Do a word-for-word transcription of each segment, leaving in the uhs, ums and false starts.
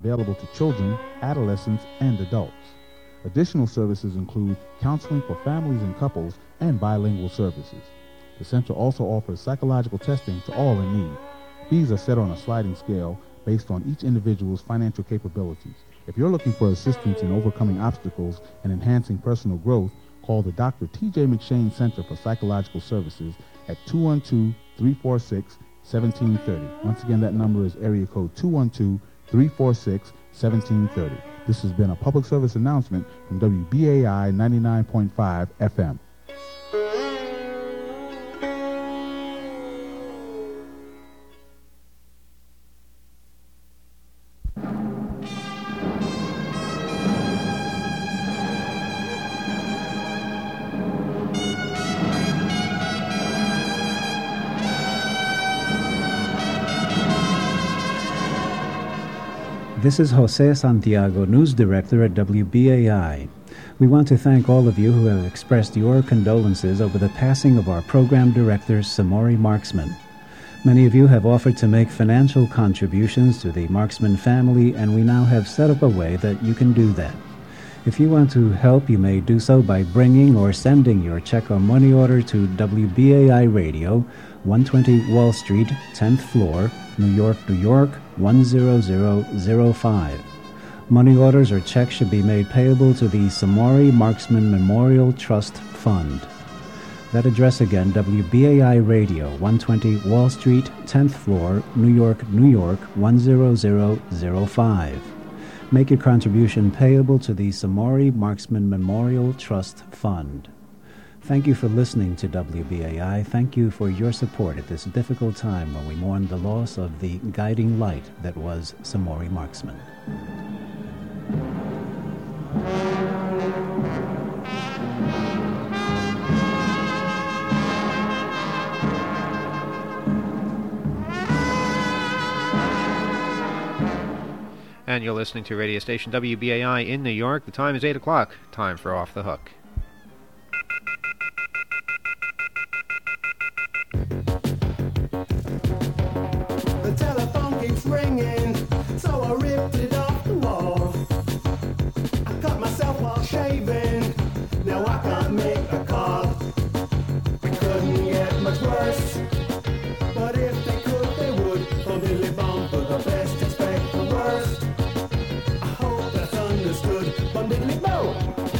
available to children, adolescents, and adults. Additional services include counseling for families and couples and bilingual services. The center also offers psychological testing to all in need. Fees are set on a sliding scale based on each individual's financial capabilities. If you're looking for assistance in overcoming obstacles and enhancing personal growth, call the Doctor T J McShane Center for Psychological Services at two one two, three four six, one seven three zero. Once again, that number is area code two one two, three four six, one seven three zero. This has been a public service announcement from W B A I ninety-nine point five F M. This is Jose Santiago, News Director at W B A I. We want to thank all of you who have expressed your condolences over the passing of our program director, Samori Marksman. Many of you have offered to make financial contributions to the Marksman family, and we now have set up a way that you can do that. If you want to help, you may do so by bringing or sending your check or money order to W B A I Radio, one twenty Wall Street, tenth floor, New York, New York, one zero zero zero five. Money orders or checks should be made payable to the Samori Marksman Memorial Trust Fund. That address again, W B A I Radio, one twenty Wall Street, tenth floor, New York, New York, one zero zero zero five. Make your contribution payable to the Samori Marksman Memorial Trust Fund. Thank you for listening to W B A I. Thank you for your support at this difficult time when we mourn the loss of the guiding light that was Samori Marksman. And you're listening to radio station W B A I in New York. The time is eight o'clock. Time for Off the Hook. The telephone keeps ringing, so I ripped it off the wall. I cut myself while shaving, now I can't make a call. It couldn't get much worse, but if they could, they would. From Billy Bomb for the best, expect the worst. I hope that's understood. Bum diddly bow.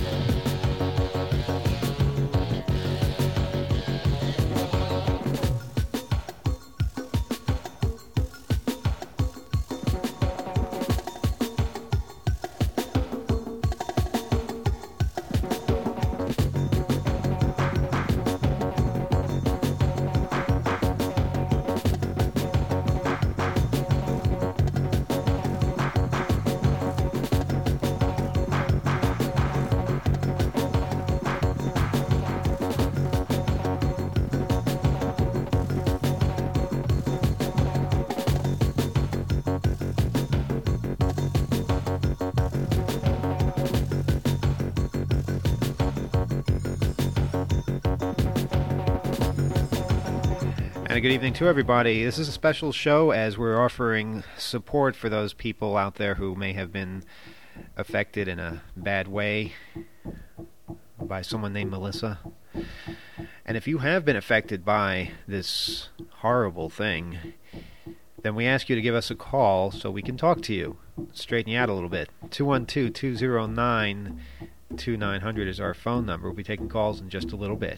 And a good evening to everybody. This is a special show as we're offering support for those people out there who may have been affected in a bad way by someone named Melissa. And if you have been affected by this horrible thing, then we ask you to give us a call so we can talk to you, straighten you out a little bit. two one two, two zero nine, two nine zero zero is our phone number. We'll be taking calls in just a little bit.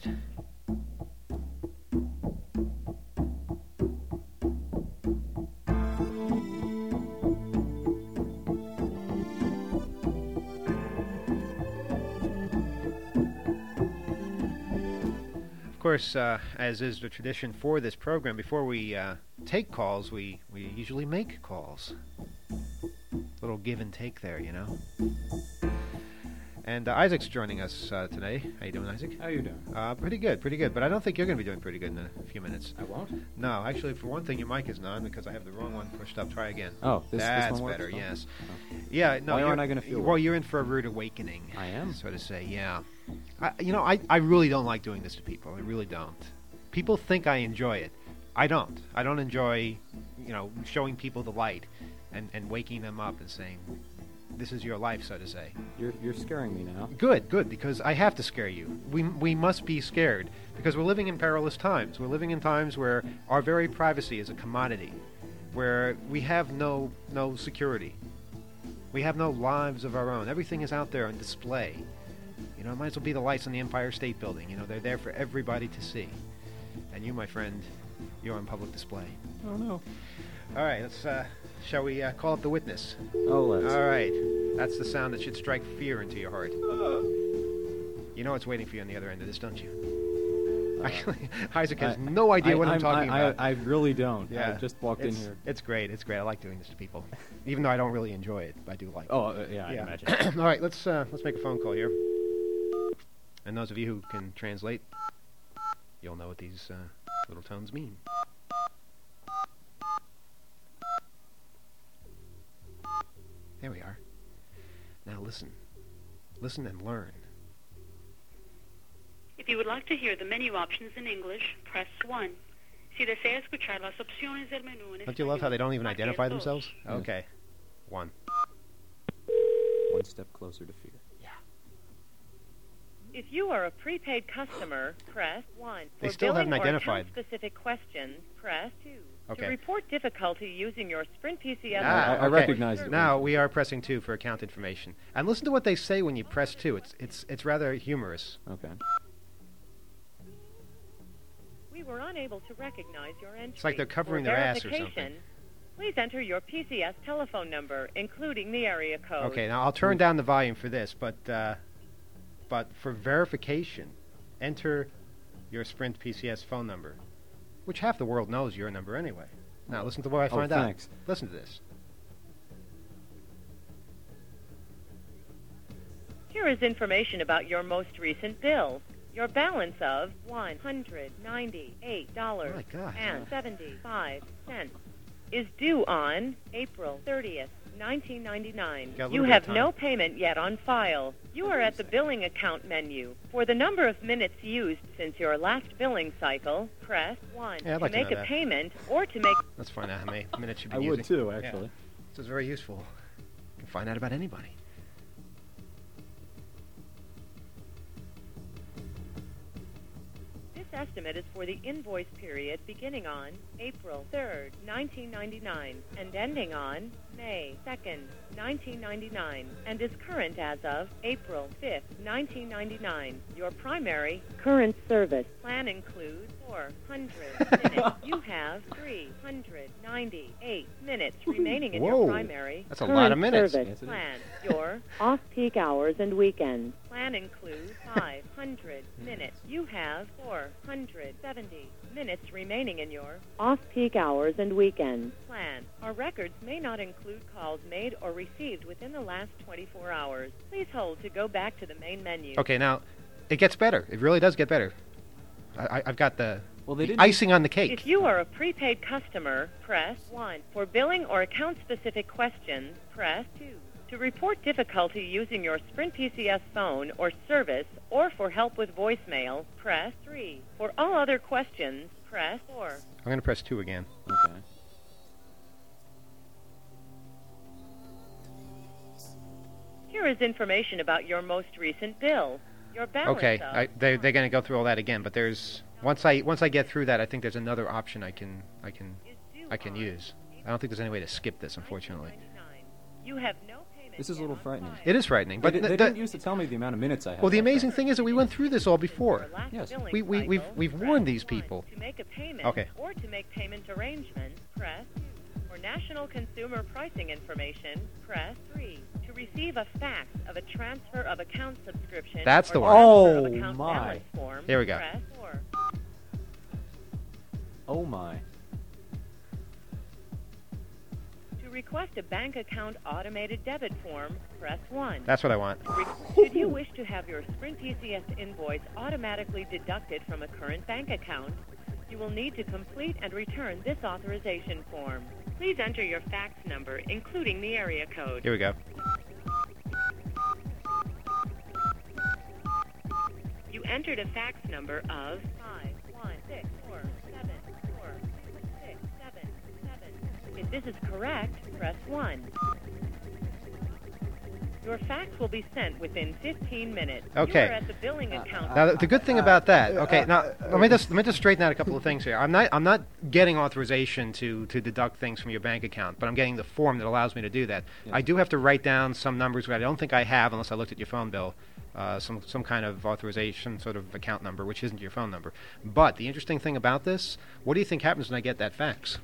Of course, uh, as is the tradition for this program, before we uh, take calls, we, we usually make calls. Little give and take there, you know. And uh, Isaac's joining us uh, today. How you doing, Isaac? How you doing? Uh, pretty good, pretty good. But I don't think you're going to be doing pretty good in a few minutes. I won't? No, actually, for one thing, your mic isn't on because I have the wrong one pushed up. Try again. Oh, this, That's this one works? better, Oh. yes. Oh. Yeah, no. Why you're- aren't I gonna feel Well, it? you're in for a rude awakening. I am? So to say, yeah. I, you know, I, I really don't like doing this to people. I really don't. People think I enjoy it. I don't. I don't enjoy, you know, showing people the light and, and waking them up and saying, this is your life, so to say. You're you're scaring me now. Good, good, because I have to scare you. We we must be scared because we're living in perilous times. We're living in times where our very privacy is a commodity, where we have no no security. We have no lives of our own. Everything is out there on display. You know, it might as well be the lights on the Empire State Building. You know, they're there for everybody to see. And you, my friend, you're on public display. Oh no. All right, let's. Uh, shall we uh, call up the witness? Oh, let's. All right, that's the sound that should strike fear into your heart. You know it's waiting for you on the other end of this, don't you? Uh, Actually, Isaac has I- no idea I, what I'm, I'm talking I, about. I, I really don't. Yeah, I just walked in it's, here. It's great. It's great. I like doing this to people, even though I don't really enjoy it. I do like. Oh, uh, yeah, it. I imagine. All right, let's uh, let's make a phone call here. And those of you who can translate, you'll know what these uh, little tones mean. There we are. Now listen. Listen and learn. If you would like to hear the menu options in English, press one. Si desea escuchar las opciones del menú en Don't you love how they don't even español, identify marque el dos. themselves? Yeah. Okay. One. One step closer to fear. If you are a prepaid customer, press one. They For still billing haven't or identified. account-specific questions, press two. Okay. To report difficulty using your Sprint P C S... Ah, I, I okay. recognize it. Now we are pressing two for account information. And listen to what they say when you press two. It's it's it's rather humorous. Okay. We were unable to recognize your entry. It's like they're covering For their ass or verification, something. Please enter your P C S telephone number, including the area code. Okay, now I'll turn down the volume for this, but uh, but for verification, enter your Sprint P C S phone number, which half the world knows your number anyway. Now listen to what I Oh, find out. thanks. Listen to this. Here is information about your most recent bill. Your balance of one hundred ninety-eight dollars My God. and seventy-five cents is due on April thirtieth, nineteen ninety-nine. Got a little You bit of have time. no payment yet on file. You are at the billing account menu. For the number of minutes used since your last billing cycle, press one. Yeah, I'd to like to make know a that. payment or to make... Let's find out how many minutes you've I been would using. too, Yeah. actually. This is very useful. You can find out about anybody. This estimate is for the invoice period beginning on April third, nineteen ninety-nine, and ending on May second, nineteen ninety-nine, and is current as of April fifth, nineteen ninety-nine. Your primary current service plan includes four hundred minutes. You have three hundred ninety-eight minutes remaining in Whoa, your primary that's a current lot of minutes. service Yes, it is. plan. Your off-peak hours and weekends plan includes five hundred minutes. You have four hundred seventy minutes remaining in your off-peak hours and weekends plan. Our records may not include calls made or received within the last twenty-four hours. Please hold to go back to the main menu. Okay, now it gets better. It really does get better. I, I, I've got the, Well, they the didn't. icing on the cake. If you are a prepaid customer, press one. For billing or account-specific questions, press two. To report difficulty using your Sprint P C S phone or service, or for help with voicemail, press three. For all other questions, press four. I'm going to press two again. Okay. Here is information about your most recent bill. Your balance Okay, of I, they, they're going to go through all that again, but there's once I once I get through that, I think there's another option I can I can is due I can on use. I don't think there's any way to skip this, unfortunately. nineteen ninety-nine. You have no payment This is a yet little on frightening. file. It is frightening, But but they, the- they the- didn't used to tell me the amount of minutes I had. well, the left. amazing thing is that we went through this all before. Your last Yes. billing We- we- we've- cycle, we've press warned these one. people. To make a payment Okay. or to make payment arrangements, press two. For national consumer pricing information, press three. To receive a fax of a transfer of account subscription That's or the one. transfer of Oh, account my. balance form, Here we go. press four. Oh my. To request a bank account automated debit form, press one. That's what I want. Re- Should you wish to have your Sprint P C S invoice automatically deducted from a current bank account, you will need to complete and return this authorization form. Please enter your fax number, including the area code. Here we go. You entered a fax number of five one six four seven four two If this is correct, press one. Your fax will be sent within fifteen minutes. Okay. You are at the billing account. Now, the, the good thing about that, okay, now let me just let me just straighten out a couple of things here. I'm not I'm not getting authorization to to deduct things from your bank account, but I'm getting the form that allows me to do that. Yes. I do have to write down some numbers, which I don't think I have unless I looked at your phone bill. Uh, some some kind of authorization sort of account number, which isn't your phone number. But the interesting thing about this, what do you think happens when I get that fax?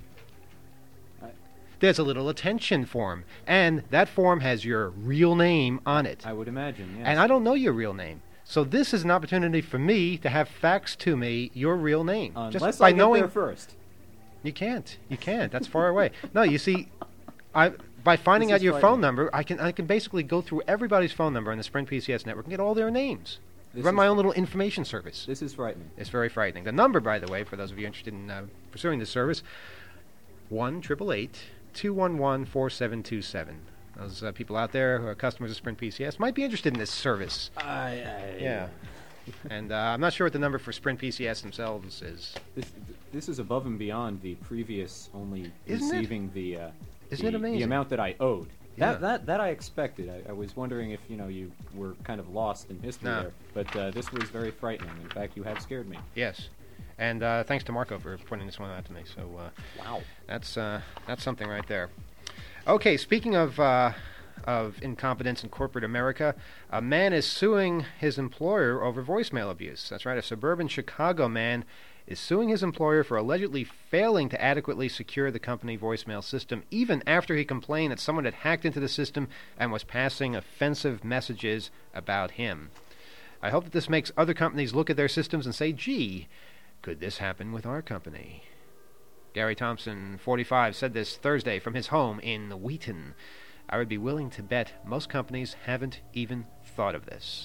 There's a little attention form, and that form has your real name on it. I would imagine, yes. And I don't know your real name. So this is an opportunity for me to have faxed to me your real name. Unless Just I by get knowing there first. You can't. You can't. That's far away. No, you see, I by finding This out is your phone frightening. number, I can I can basically go through everybody's phone number on the Sprint P C S network and get all their names. This Run is my own fr- little information service. This is frightening. It's very frightening. The number, by the way, for those of you interested in uh, pursuing this service, one triple eight two one one four seven two seven. Those uh, people out there who are customers of Sprint P C S might be interested in this service. I, I, Yeah. And uh, I'm not sure what the number for Sprint P C S themselves is. This, this is above and beyond the previous only Isn't it? receiving the uh, Isn't the, it amazing? the amount that I owed. Yeah. That that that I expected. I, I was wondering if you know you were kind of lost in history No. there, but uh, this was very frightening. In fact, you have scared me. Yes. And uh, thanks to Marco for pointing this one out to me. So uh, Wow. that's uh, that's something right there. Okay, speaking of uh, of incompetence in corporate America, a man is suing his employer over voicemail abuse. That's right, a suburban Chicago man is suing his employer for allegedly failing to adequately secure the company voicemail system, even after he complained that someone had hacked into the system and was passing offensive messages about him. I hope that this makes other companies look at their systems and say, gee, could this happen with our company? Gary Thompson, forty-five, said this Thursday from his home in Wheaton. I would be willing to bet most companies haven't even thought of this.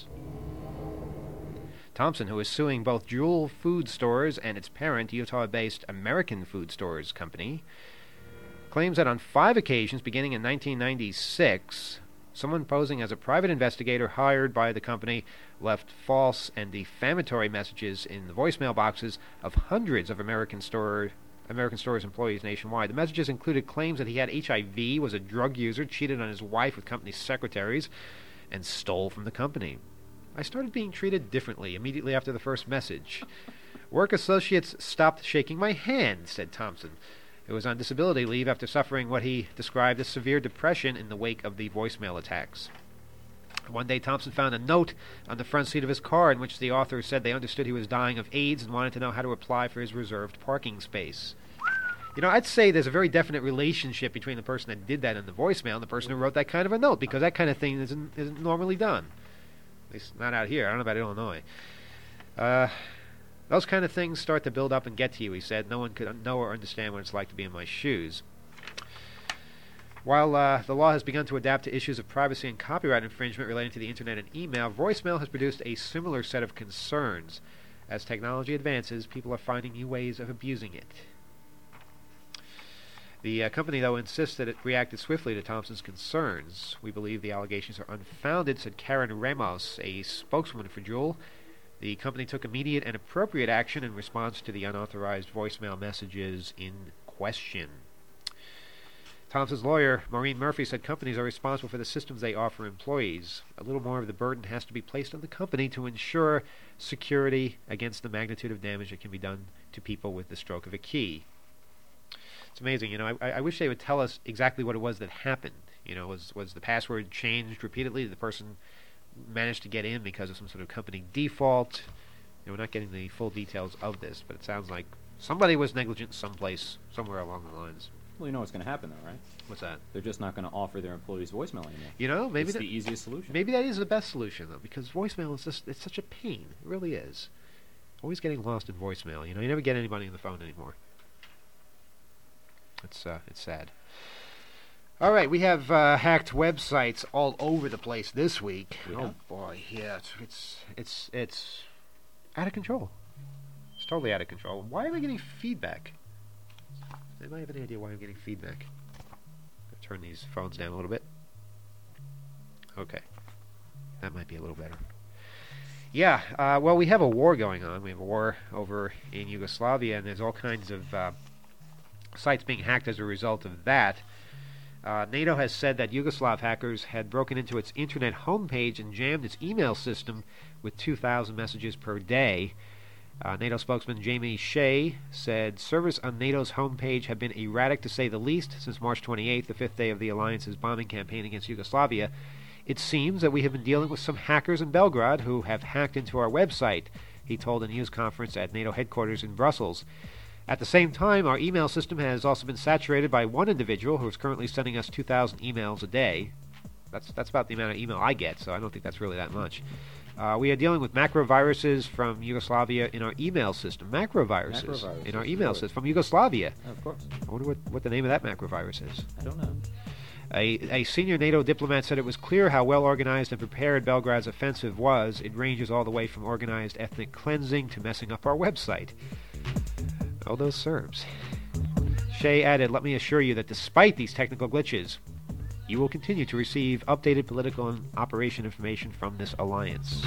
Thompson, who is suing both Jewel Food Stores and its parent, Utah-based American Food Stores Company, claims that on five occasions, beginning in nineteen ninety-six, someone posing as a private investigator hired by the company left false and defamatory messages in the voicemail boxes of hundreds of American store American Stores employees nationwide. The messages included claims that he had H I V, was a drug user, cheated on his wife with company secretaries, and stole from the company. I started being treated differently immediately after the first message. Work associates stopped shaking my hand, said Thompson, who was on disability leave after suffering what he described as severe depression in the wake of the voicemail attacks. One day, Thompson found a note on the front seat of his car in which the author said they understood he was dying of AIDS and wanted to know how to apply for his reserved parking space. You know, I'd say there's a very definite relationship between the person that did that in the voicemail and the person who wrote that kind of a note, because that kind of thing isn't, isn't normally done. At least not out here. I don't know about Illinois. Uh, those kind of things start to build up and get to you, he said. No one could know or understand what it's like to be in my shoes. While uh, the law has begun to adapt to issues of privacy and copyright infringement relating to the Internet and email, voicemail has produced a similar set of concerns. As technology advances, people are finding new ways of abusing it. The uh, company, though, insists that it reacted swiftly to Thompson's concerns. We believe the allegations are unfounded, said Karen Ramos, a spokeswoman for Jewel. The company took immediate and appropriate action in response to the unauthorized voicemail messages in question. Thompson's lawyer, Maureen Murphy, said companies are responsible for the systems they offer employees. A little more of the burden has to be placed on the company to ensure security against the magnitude of damage that can be done to people with the stroke of a key. It's amazing, you know, I, I wish they would tell us exactly what it was that happened. You know, was, was the password changed repeatedly? Did the person manage to get in because of some sort of company default? You know, we're not getting the full details of this, but it sounds like somebody was negligent someplace, somewhere along the lines. Well, you know what's going to happen, though, right? What's that? They're just not going to offer their employees voicemail anymore. You know, maybe it's that, the easiest solution. Maybe that is the best solution, though, because voicemail is just, it's such a pain. It really is. Always getting lost in voicemail. You know, you never get anybody on the phone anymore. It's uh, it's sad. All right, we have uh, hacked websites all over the place this week. We oh have? boy, yeah, it's, it's it's it's out of control. It's totally out of control. Why am I getting feedback? Does anybody have any idea why I'm getting feedback? I'll turn these phones down a little bit. Okay, that might be a little better. Yeah, uh, well, we have a war going on. We have a war over in Yugoslavia, and there's all kinds of uh, sites being hacked as a result of that. Uh, NATO has said that Yugoslav hackers had broken into its internet homepage and jammed its email system with two thousand messages per day. Uh, NATO spokesman Jamie Shea said servers on NATO's homepage have been erratic to say the least since March twenty-eighth, the fifth day of the alliance's bombing campaign against Yugoslavia. It seems that we have been dealing with some hackers in Belgrade who have hacked into our website, he told a news conference at NATO headquarters in Brussels. At the same time, our email system has also been saturated by one individual who is currently sending us two thousand emails a day. That's that's about the amount of email I get, so I don't think that's really that much. Uh, we are dealing with macroviruses from Yugoslavia in our email system. Macroviruses, Macroviruses, in our email really? system from Yugoslavia. Of course. I wonder what, what the name of that macrovirus is. I don't know. A, a senior NATO diplomat said it was clear how well organized and prepared Belgrade's offensive was. It ranges all the way from organized ethnic cleansing to messing up our website. Oh, those Serbs. Shea added, let me assure you that despite these technical glitches, you will continue to receive updated political and operation information from this alliance.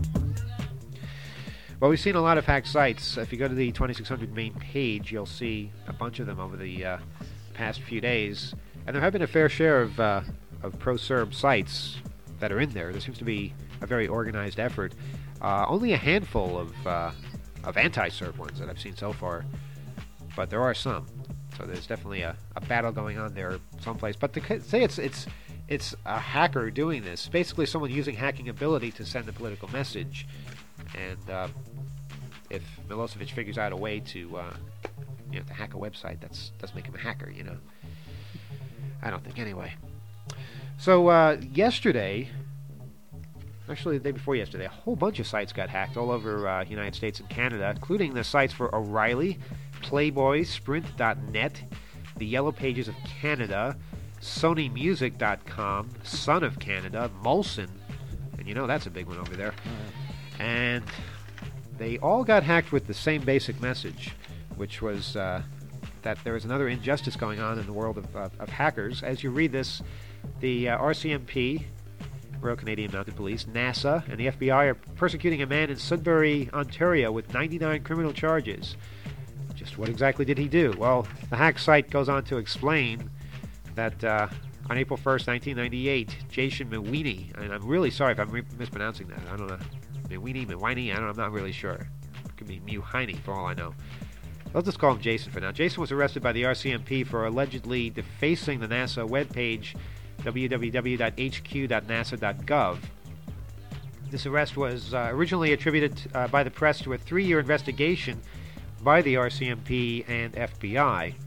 Well, we've seen a lot of hacked sites. If you go to the twenty-six hundred main page, you'll see a bunch of them over the uh, past few days. And there have been a fair share of, uh, of pro-Serb sites that are in there. There seems to be a very organized effort. Uh, only a handful of, uh, of anti-Serb ones that I've seen so far. But there are some, so there's definitely a, a battle going on there someplace. But to c- say it's it's it's a hacker doing this, basically someone using hacking ability to send a political message, and uh, if Milosevic figures out a way to uh, you know to hack a website, that's does make him a hacker, you know. I don't think anyway. So uh, yesterday, actually the day before yesterday, a whole bunch of sites got hacked all over uh, the United States and Canada, including the sites for O'Reilly, Playboy, Sprint dot net, the Yellow Pages of Canada, Sony Music dot com, Sun of Canada, Molson, and you know that's a big one over there. Right. And they all got hacked with the same basic message, which was uh, that there is another injustice going on in the world of, uh, of hackers. As you read this, the uh, R C M P, Royal Canadian Mounted Police, NASA, and the F B I are persecuting a man in Sudbury, Ontario with ninety-nine criminal charges. Just what exactly did he do? Well, the hack site goes on to explain that uh, on April first, nineteen ninety-eight, Jason Mewini, and I'm really sorry if I'm re- mispronouncing that. I don't know. Mewini, Mewini, I don't know. I'm not really sure. It could be Mewhiny for all I know. Let's just call him Jason for now. Jason was arrested by the R C M P for allegedly defacing the NASA webpage, w w w dot h q dot nasa dot gov. This arrest was uh, originally attributed uh, by the press to a three-year investigation by the R C M P and F B I.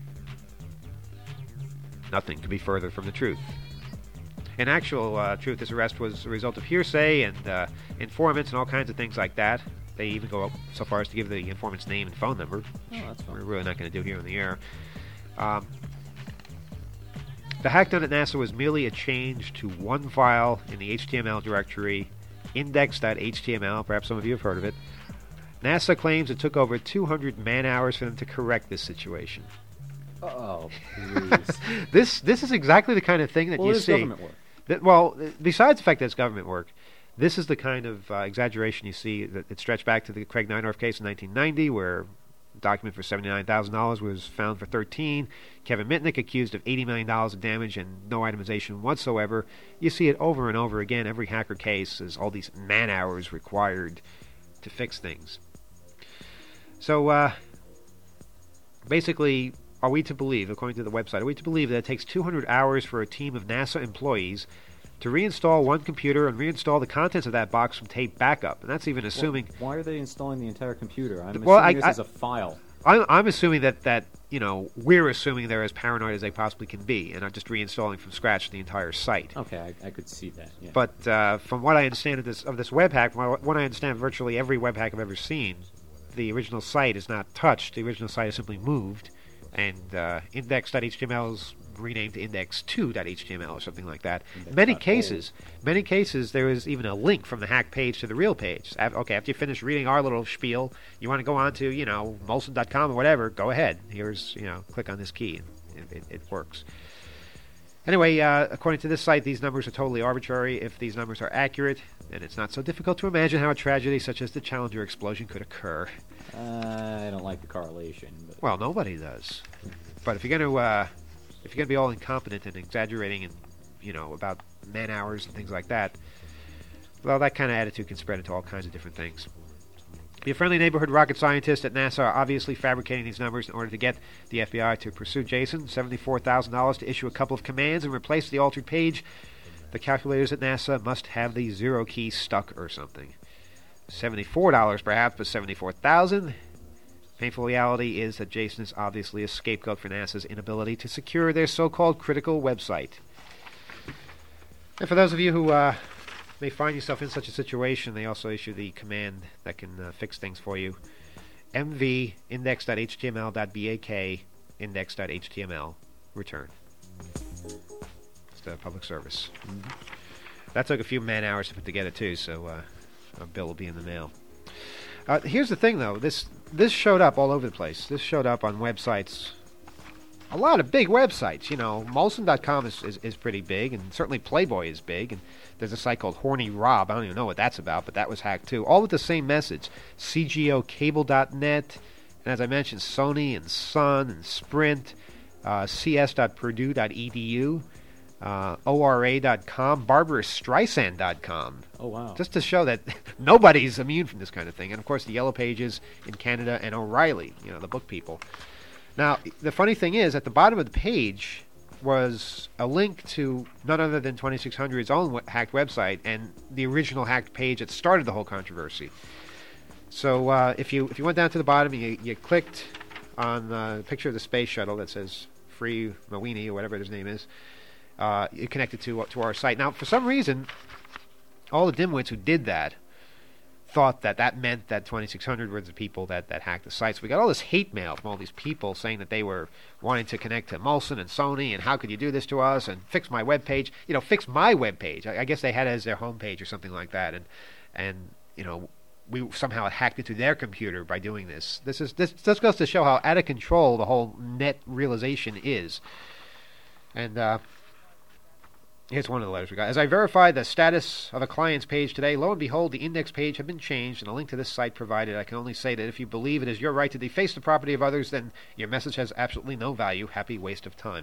Nothing could be further from the truth. In actual uh, truth, this arrest was a result of hearsay and uh, informants and all kinds of things like that. They even go so far as to give the informant's name and phone number, which oh, that's fine. We're really not going to do here on the air. Um, the hack done at NASA was merely a change to one file in the H T M L directory, index dot h t m l. Perhaps some of you have heard of it. NASA claims it took over two hundred man-hours for them to correct this situation. Uh-oh, please. this this is exactly the kind of thing that well, you it is see. government work. That, well, besides the fact that it's government work, this is the kind of uh, exaggeration you see that it stretched back to the Craig Neinorf case in nineteen ninety, where a document for seventy-nine thousand dollars was found for thirteen. Kevin Mitnick accused of eighty million dollars of damage and no itemization whatsoever. You see it over and over again. Every hacker case is all these man-hours required to fix things. So, uh, basically, are we to believe, according to the website, are we to believe that it takes two hundred hours for a team of NASA employees to reinstall one computer and reinstall the contents of that box from tape backup? And that's even assuming... Well, why are they installing the entire computer? I'm well, assuming I, this I, is a file. I'm, I'm assuming that, that, you know, we're assuming they're as paranoid as they possibly can be and are just reinstalling from scratch the entire site. Okay, I, I could see that, yeah. But uh, from what I understand of this, of this web hack, from what I understand of virtually every web hack I've ever seen, the original site is not touched. The original site is simply moved, and uh, index dot h t m l is renamed to index two dot h t m l or something like that. In many cases, many cases, there is even a link from the hack page to the real page. Okay, after you finish reading our little spiel, you want to go on to, you know, molson dot com or whatever, go ahead. Here's, you know, click on this key, and it, it, it works. Anyway, uh, according to this site, these numbers are totally arbitrary. If these numbers are accurate, then it's not so difficult to imagine how a tragedy such as the Challenger explosion could occur. Uh, I don't like the correlation. But well, nobody does. But if you're going to uh, if you're going to be all incompetent and exaggerating and, you know, about man hours and things like that, well, that kind of attitude can spread into all kinds of different things. Your friendly neighborhood rocket scientists at NASA are obviously fabricating these numbers in order to get the F B I to pursue Jason. seventy-four thousand dollars to issue a couple of commands and replace the altered page. The calculators at NASA must have the zero key stuck or something. seventy-four dollars perhaps, but seventy-four thousand dollars. Painful reality is that Jason is obviously a scapegoat for NASA's inability to secure their so-called critical website. And for those of you who uh, may find yourself in such a situation, they also issue the command that can uh, fix things for you. M V index dot H T M L dot bak index dot H T M L return. It's the public service. Mm-hmm. That took a few man hours to put together too, so uh, a bill will be in the mail. Uh, here's the thing, though. This this showed up all over the place. This showed up on websites. A lot of big websites. You know, Molson dot com is, is, is pretty big, and certainly Playboy is big. And there's a site called Horny Rob. I don't even know what that's about, but that was hacked too. All with the same message. C G O cable dot net. And as I mentioned, Sony and Sun and Sprint. Uh, C S dot purdue dot E D U. Uh, O R A dot com, Barbara Streisand dot com. Oh, wow. Just to show that nobody's immune from this kind of thing. And, of course, the Yellow Pages in Canada and O'Reilly, you know, the book people. Now, the funny thing is, at the bottom of the page was a link to none other than twenty-six hundred's own w- hacked website and the original hacked page that started the whole controversy. So uh, if you if you went down to the bottom and you, you clicked on the picture of the space shuttle that says Free Mawini or whatever his name is, Uh, it connected to to our site. Now, for some reason, all the dimwits who did that thought that that meant that twenty-six hundred were the people that, that hacked the site. So we got all this hate mail from all these people saying that they were wanting to connect to Molson and Sony, and how could you do this to us, and fix my web page. You know, fix my web page. I, I guess they had it as their home page or something like that, and and you know, we somehow hacked into their computer by doing this. This is this just goes to show how out of control the whole net realization is. And uh, here's one of the letters we got. As I verified the status of a client's page today, lo and behold, the index page had been changed and a link to this site provided. I can only say that if you believe it is your right to deface the property of others, then your message has absolutely no value. Happy waste of time.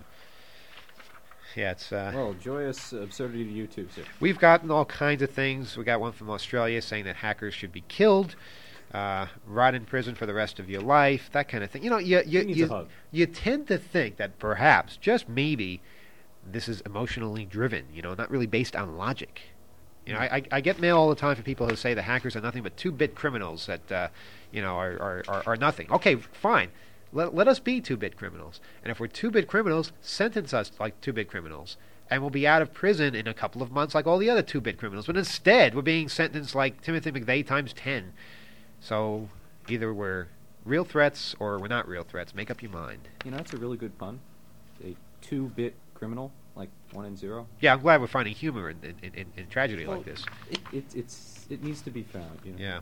Yeah, it's... Uh, well, joyous absurdity to you too, sir. We've gotten all kinds of things. We got one from Australia saying that hackers should be killed, uh, rot in prison for the rest of your life, that kind of thing. You know, you, you, you, you tend to think that perhaps, just maybe, this is emotionally driven, you know, not really based on logic. You know, I, I get mail all the time from people who say the hackers are nothing but two-bit criminals that, uh, you know, are, are, are, are nothing. Okay, fine. Let, let us be two-bit criminals. And if we're two-bit criminals, sentence us like two-bit criminals. And we'll be out of prison in a couple of months like all the other two-bit criminals. But instead, we're being sentenced like Timothy McVeigh times ten. So either we're real threats or we're not real threats. Make up your mind. You know, that's a really good pun. A two-bit criminal, like one and zero. Yeah, I'm glad we're finding humor in in, in, in tragedy well, like this. It, it it's it needs to be found. You know? Yeah.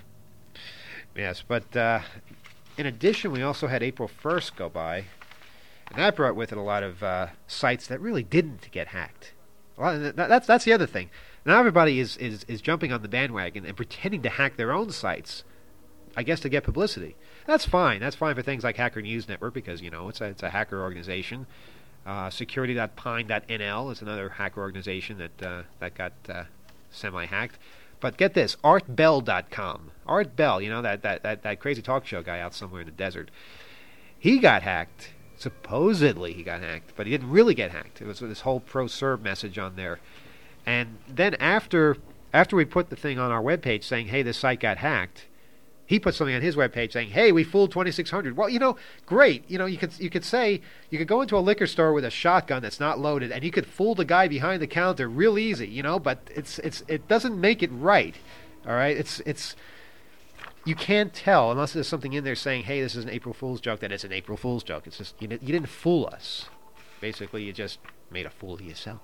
Yes, but uh, in addition, we also had April first go by, and that brought with it a lot of uh, sites that really didn't get hacked. A lot of, that, that's that's the other thing. Now everybody is, is is jumping on the bandwagon and pretending to hack their own sites, I guess, to get publicity. That's fine. That's fine for things like Hacker News Network because, you know, it's a it's a hacker organization. Uh, security dot pine dot N L is another hacker organization that uh, that got uh, semi-hacked. But get this, art bell dot com. Art Bell, you know, that, that, that, that crazy talk show guy out somewhere in the desert. He got hacked. Supposedly he got hacked, but he didn't really get hacked. It was this whole pro-serve message on there. And then after after we put the thing on our webpage saying, hey, this site got hacked, he put something on his webpage saying, hey, we fooled twenty-six hundred. Well, you know, great. You know, you could you could say, you could go into a liquor store with a shotgun that's not loaded, and you could fool the guy behind the counter real easy, you know, but it's it's it doesn't make it right. All right? It's it's you can't tell unless there's something in there saying, hey, this is an April Fool's joke, that it's an April Fool's joke. It's just, you, you didn't fool us. Basically, you just made a fool of yourself.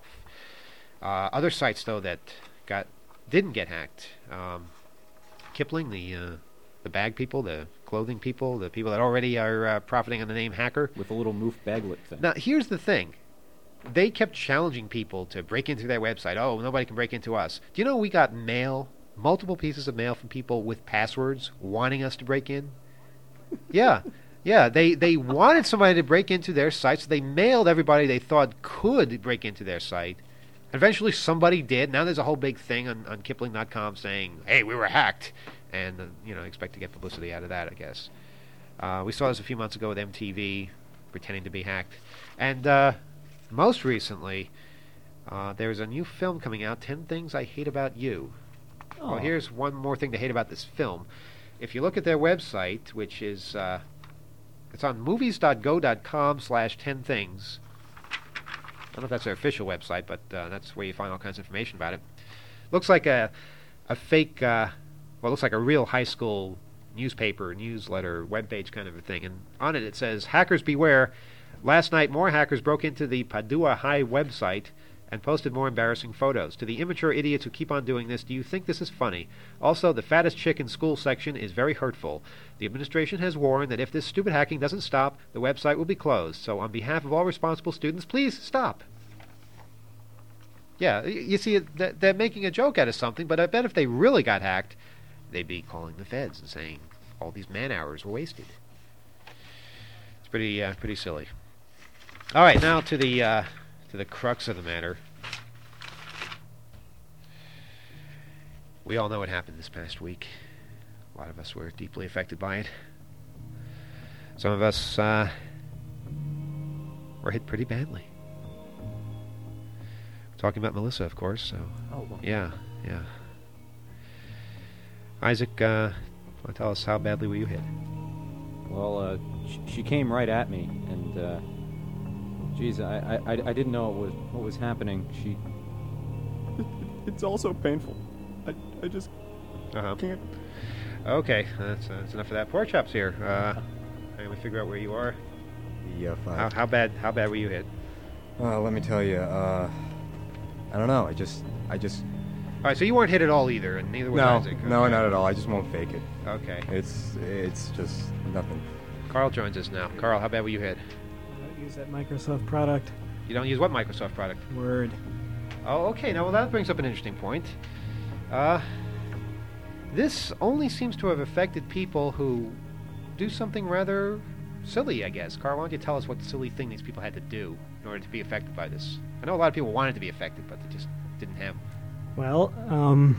Uh, other sites, though, that got didn't get hacked. Um, Kipling, the... Uh, The bag people, the clothing people, the people that already are uh, profiting on the name hacker. With a little moof baglet thing. Now, here's the thing. They kept challenging people to break into their website. Oh, nobody can break into us. Do you know we got mail, multiple pieces of mail from people with passwords wanting us to break in? Yeah. Yeah, they, they wanted somebody to break into their site, so they mailed everybody they thought could break into their site. Eventually somebody did. Now there's a whole big thing on, on Kipling dot com saying, hey, we were hacked. And, uh, you know, expect to get publicity out of that, I guess. Uh, we saw this a few months ago with M T V pretending to be hacked. And uh, most recently, uh, there's a new film coming out, ten Things I Hate About You. Oh. Well, here's one more thing to hate about this film. If you look at their website, which is... Uh, It's on movies dot go dot com slash ten things. I don't know if that's their official website, but uh, that's where you find all kinds of information about it. Looks like a a fake, uh, well, it looks like a real high school newspaper, newsletter, webpage kind of a thing. And on it it says, hackers beware. Last night, more hackers broke into the Padua High website and posted more embarrassing photos. To the immature idiots who keep on doing this, do you think this is funny? Also, the fattest chick in school section is very hurtful. The administration has warned that if this stupid hacking doesn't stop, the website will be closed. So on behalf of all responsible students, please stop. Yeah, you see, they're making a joke out of something, but I bet if they really got hacked, they'd be calling the feds and saying all these man hours were wasted. It's pretty, uh, pretty silly. All right, now to the... Uh, To the crux of the matter. We all know what happened this past week. A lot of us were deeply affected by it. Some of us uh, were hit pretty badly. We're talking about Melissa, of course. So, Oh, well. yeah, yeah. Isaac, uh, want to tell us how badly were you hit? Well, uh, sh- she came right at me, and uh, geez, I, I, I didn't know what was what was happening. She. It's all so painful. I, I just Uh-huh. can't. Okay, that's, uh, that's enough of that. Pork Chop's here. Uh, let me figure out where you are. Yeah, fine. How, how bad? How bad were you hit? Uh, let me tell you. Uh, I don't know. I just, I just. All right, so you weren't hit at all either, and neither was No, Isaac. no, Okay. not at all. I just won't fake it. Okay. It's, it's just nothing. Carl joins us now. Carl, how bad were you hit? I don't use that Microsoft product. You don't use what Microsoft product? Word. Oh, okay. Now, well, that brings up an interesting point. Uh, this only seems to have affected people who do something rather silly, I guess. Carl, why don't you tell us what silly thing these people had to do in order to be affected by this? I know a lot of people wanted to be affected, but they just didn't have. Well, um,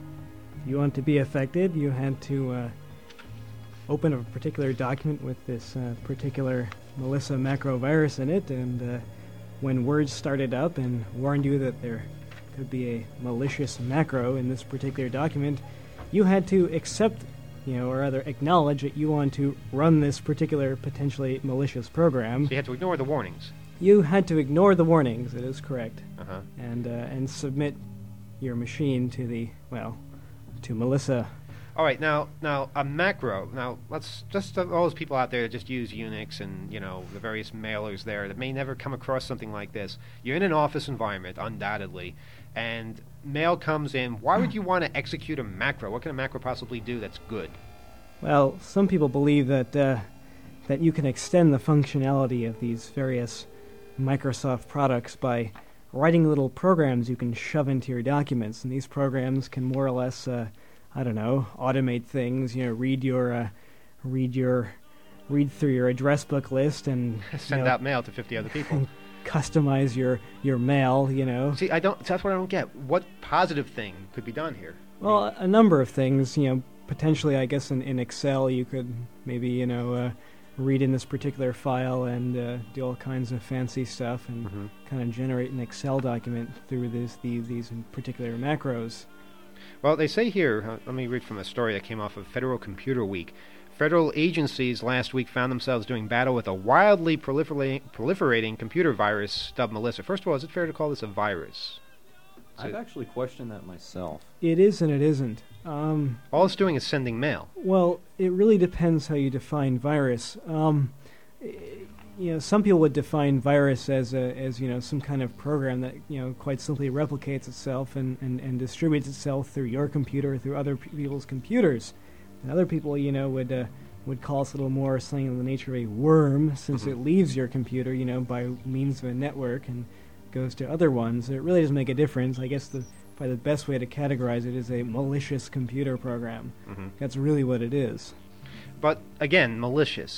if you want to be affected, you had to uh, open a particular document with this uh, particular Melissa macro virus in it, and uh, when words started up and warned you that there could be a malicious macro in this particular document, you had to accept, you know, or rather acknowledge that you want to run this particular potentially malicious program. So you had to ignore the warnings. You had to ignore the warnings, it is correct, Uh-huh. and uh, and submit your machine to the, well, to Melissa. All right, now, now a macro. Now, let's just uh, all those people out there that just use Unix and you know the various mailers there that may never come across something like this. You're in an office environment, undoubtedly, and mail comes in. Why would you want to execute a macro? What can a macro possibly do that's good? Well, some people believe that uh, that you can extend the functionality of these various Microsoft products by writing little programs you can shove into your documents, and these programs can more or less, uh, I don't know, automate things. You know, read your, uh, read your, read through your address book list and Send you know, out mail to fifty other people. customize your your mail. You know. See, I don't. That's what I don't get. What positive thing could be done here? Well, a number of things. You know, potentially, I guess in, in Excel you could maybe you know uh, read in this particular file and uh, do all kinds of fancy stuff and Mhm. kind of generate an Excel document through this, these these particular macros. Well, they say here, uh, let me read from a story that came off of Federal Computer Week. Federal agencies last week found themselves doing battle with a wildly proliferating, proliferating computer virus dubbed Melissa. First of all, is it fair to call this a virus? Is I've it- actually questioned that myself. It is and it isn't. Um, all it's doing is sending mail. well, it really depends how you define virus. Um, i- you know, some people would define virus as a, as you know some kind of program that you know quite simply replicates itself and, and, and distributes itself through your computer, through other pe- people's computers. And other people, you know, would uh, would call us a little more something in the nature of a worm, since it leaves your computer, you know, by means of a network and goes to other ones. It really doesn't make a difference. I guess the probably the best way to categorize it is a malicious computer program. Mhm. That's really what it is. But again, malicious.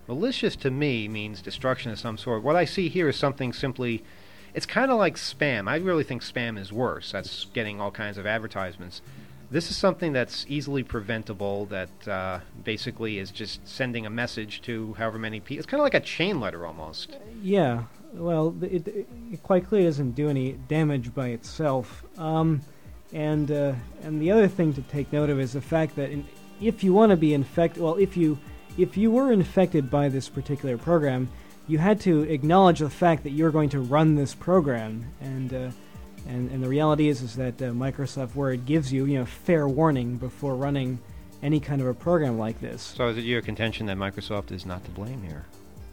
Malicious to me means destruction of some sort. What I see here is something simply... It's kind of like spam. I really think spam is worse. That's getting all kinds of advertisements. This is something that's easily preventable, that uh, basically is just sending a message to however many people. It's kind of like a chain letter almost. Yeah. Well, it, it, it quite clearly doesn't do any damage by itself. Um, and uh, and the other thing to take note of is the fact that in, if you want to be infected, well, if you if you were infected by this particular program, you had to acknowledge the fact that you're going to run this program, and uh, and and the reality is is that uh, Microsoft Word gives you you know fair warning before running any kind of a program like this. So is it your contention that Microsoft is not to blame here?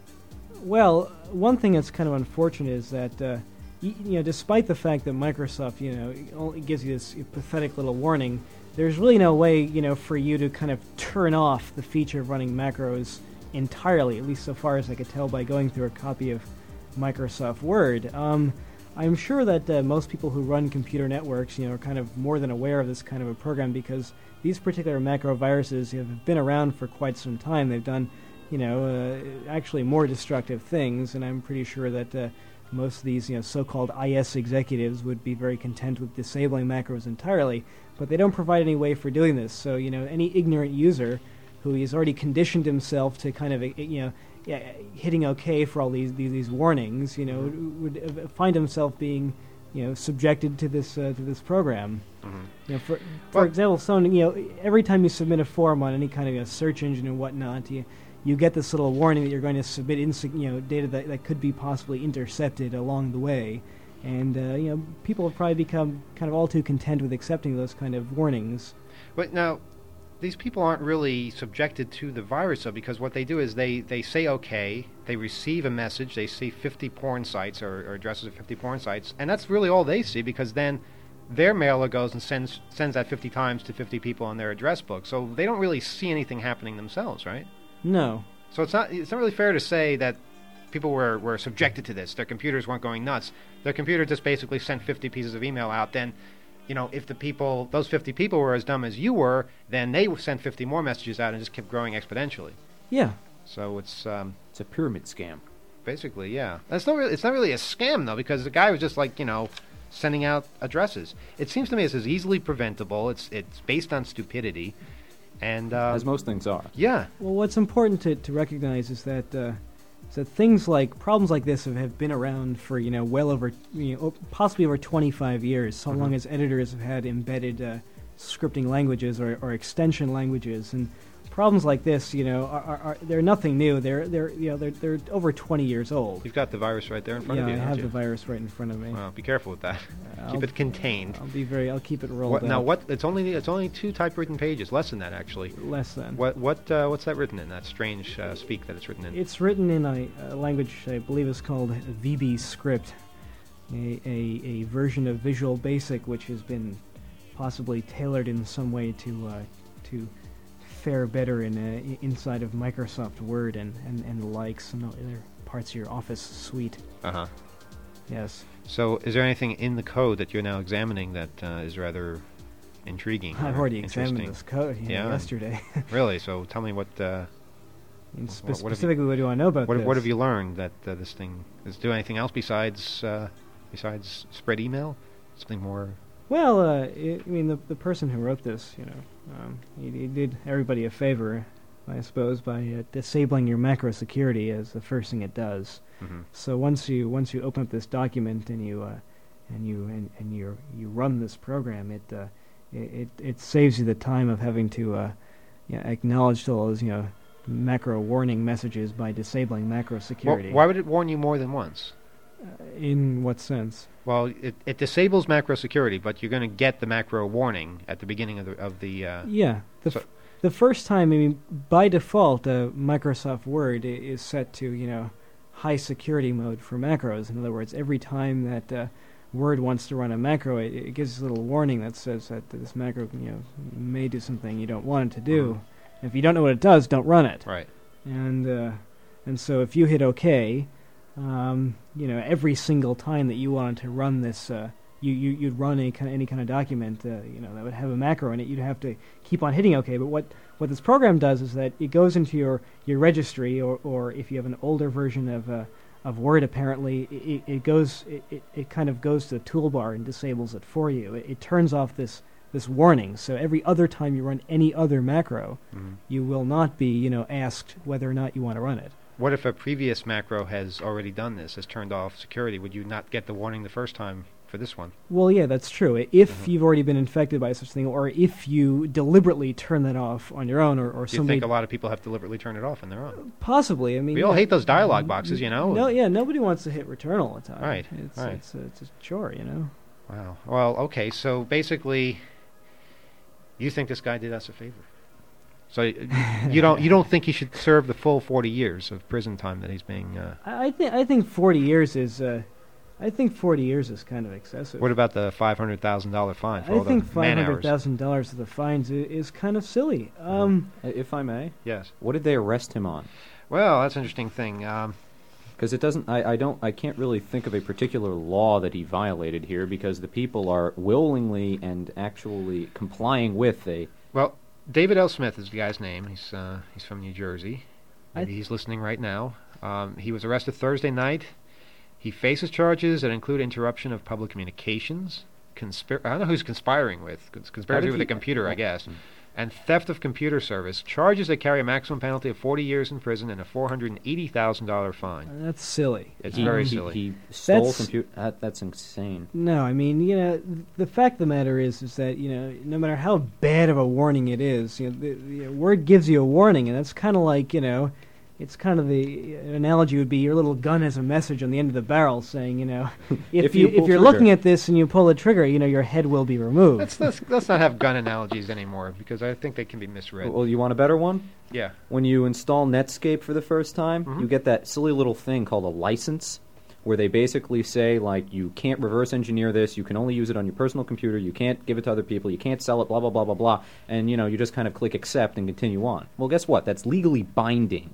Well, one thing that's kind of unfortunate is that uh, y- you know despite the fact that Microsoft you know only gives you this pathetic little warning, there's really no way you know for you to kind of turn off the feature of running macros entirely, at least so far as I could tell by going through a copy of Microsoft Word. Um, I'm sure that uh, most people who run computer networks, you know, are kind of more than aware of this kind of a program, because these particular macro viruses have been around for quite some time. They've done, you know, uh, actually more destructive things, and I'm pretty sure that uh, most of these, you know, so-called I S executives would be very content with disabling macros entirely, but they don't provide any way for doing this. So, you know, any ignorant user who has already conditioned himself to kind of, you know, yeah, hitting OK for all these these, these warnings, you know, mm-hmm. would uh, find himself being, you know, subjected to this uh, to this program. Mm-hmm. You know, for for well, example, someone, you know, every time you submit a form on any kind of you know, search engine and whatnot, you you get this little warning that you're going to submit, inse- you know, data that, that could be possibly intercepted along the way, and uh, you know, people have probably become kind of all too content with accepting those kind of warnings. But now, these people aren't really subjected to the virus, though, because what they do is they, they say okay, they receive a message, they see fifty porn sites or, or addresses of fifty porn sites, and that's really all they see, because then their mailer goes and sends sends that fifty times to fifty people on their address book. So they don't really see anything happening themselves, right? No. So it's not it's not really fair to say that people were, were subjected to this. Their computers weren't going nuts. Their computer just basically sent fifty pieces of email out. Then, you know, if the people, those fifty people were as dumb as you were, then they sent fifty more messages out and just kept growing exponentially. Yeah. So it's um, it's a pyramid scam. Basically, yeah. It's not really, it's not really a scam, though, because the guy was just like, you know, sending out addresses. It seems to me this is easily preventable. It's it's based on stupidity. And uh, as most things are. Yeah. Well, what's important to, to recognize is that uh, is that things like problems like this have, have been around for you know well over you know possibly over twenty-five years, so mm-hmm. long as editors have had embedded uh, scripting languages or, or extension languages. And problems like this, you know, are, are, are they're nothing new. They're they're you know they're they're over twenty years old. You've got the virus right there in front yeah, of you. Yeah, I have you? the virus right in front of me. Well, be careful with that. Uh, keep I'll, it contained. I'll be very. I'll keep it rolled. What, up. now, what? It's only it's only two typewritten pages. Less than that, actually. Less than. What what uh, what's that written in? That strange uh, speak that it's written in. It's written in a, a language I believe is called V B Script, a, a a version of Visual Basic which has been possibly tailored in some way to uh, to. fare better in uh, inside of Microsoft Word and, and, and the likes and other parts of your Office suite. Uh-huh. Yes. So is there anything in the code that you're now examining that uh, is rather intriguing? I've already examined this code you know, yeah. yesterday. Really? So tell me what... Uh, and spe- what, what specifically, you, what do I know about what, this? What have you learned that uh, this thing... Does it do anything else besides uh, besides spread email? Something more... Well, uh, it, I mean, the the person who wrote this, you know, um, he, he did everybody a favor, I suppose, by uh, disabling your macro security as the first thing it does. Mm-hmm. So once you once you open up this document and you uh, and you and, and you you run this program, it, uh, it it it saves you the time of having to uh, you know, acknowledge all those you know macro warning messages by disabling macro security. Well, why would it warn you more than once? Uh, in what sense? Well, it, it disables macro security, but you're going to get the macro warning at the beginning of the of the. Uh, yeah, the so f- the first time. I mean, by default, uh, Microsoft Word I- is set to you know high security mode for macros. In other words, every time that uh, Word wants to run a macro, it, it gives a little warning that says that this macro you know may do something you don't want it to do. Mm-hmm. If you don't know what it does, don't run it. Right. And uh, and so if you hit OK. Um, you know, every single time that you wanted to run this uh, you, you you'd run any kind of, any kind of document, uh, you know, that would have a macro in it. You'd have to keep on hitting OK. But what, what this program does is that it goes into your, your registry, or, or if you have an older version of uh, of Word, apparently it, it goes it, it, it kind of goes to the toolbar and disables it for you. It, it turns off this this warning. So every other time you run any other macro, Mhm. you will not be, you know, asked whether or not you want to run it. What if a previous macro has already done this, has turned off security? Would you not get the warning the first time for this one? Well, yeah, that's true. I- If Mhm. you've already been infected by such thing, or if you deliberately turn that off on your own, or, or Do you somebody think a lot of people have deliberately turned it off on their own? possibly. I mean, We all yeah, hate those dialogue boxes, you know? No, yeah, nobody wants to hit return all the time. Right, It's right. it's a, it's a chore, you know. Wow. Well, okay, so basically, you think this guy did us a favor? So y- you don't you don't think he should serve the full forty years of prison time that he's being? Uh, I, I think I think forty years is uh, I think forty years is kind of excessive. what about the five hundred thousand dollar fine for I all think the five man hundred hours? thousand dollars of the fines is, is kind of silly. Um, I- If I may, Yes. what did they arrest him on? Well, that's an interesting thing. Um, Because it doesn't, I, I don't, I can't really think of a particular law that he violated here, because the people are willingly and actually complying with a. well, David L. Smith is the guy's name. He's uh, he's from New Jersey. I Maybe he's listening right now. Um, he was arrested Thursday night. He faces charges that include interruption of public communications, conspir- I don't know who's conspiring with. Cons- conspiracy did with he- a computer, I oh, guess. mm. And theft of computer service. Charges that carry a maximum penalty of forty years in prison and a four hundred eighty thousand dollars fine. that's silly. It's he, very he, silly. He stole That's- computer. That, that's insane. No, I mean, you know, th- the fact of the matter is, is that, you know, no matter how bad of a warning it is, you know, the, the Word gives you a warning, and that's kind of like, you know, it's kind of the uh, analogy would be your little gun has a message on the end of the barrel saying, you know, if, If you, you pull if you're trigger. looking at this and you pull the trigger, you know, your head will be removed. Let's, let's, let's not have gun analogies anymore, because I think they can be misread. Well, you want a better one? Yeah. When you install Netscape for the first time, Mhm. you get that silly little thing called a license, where they basically say, like, you can't reverse engineer this, you can only use it on your personal computer, you can't give it to other people, you can't sell it, blah, blah, blah, blah, blah. And, you know, you just kind of click accept and continue on. Well, guess what? That's legally binding.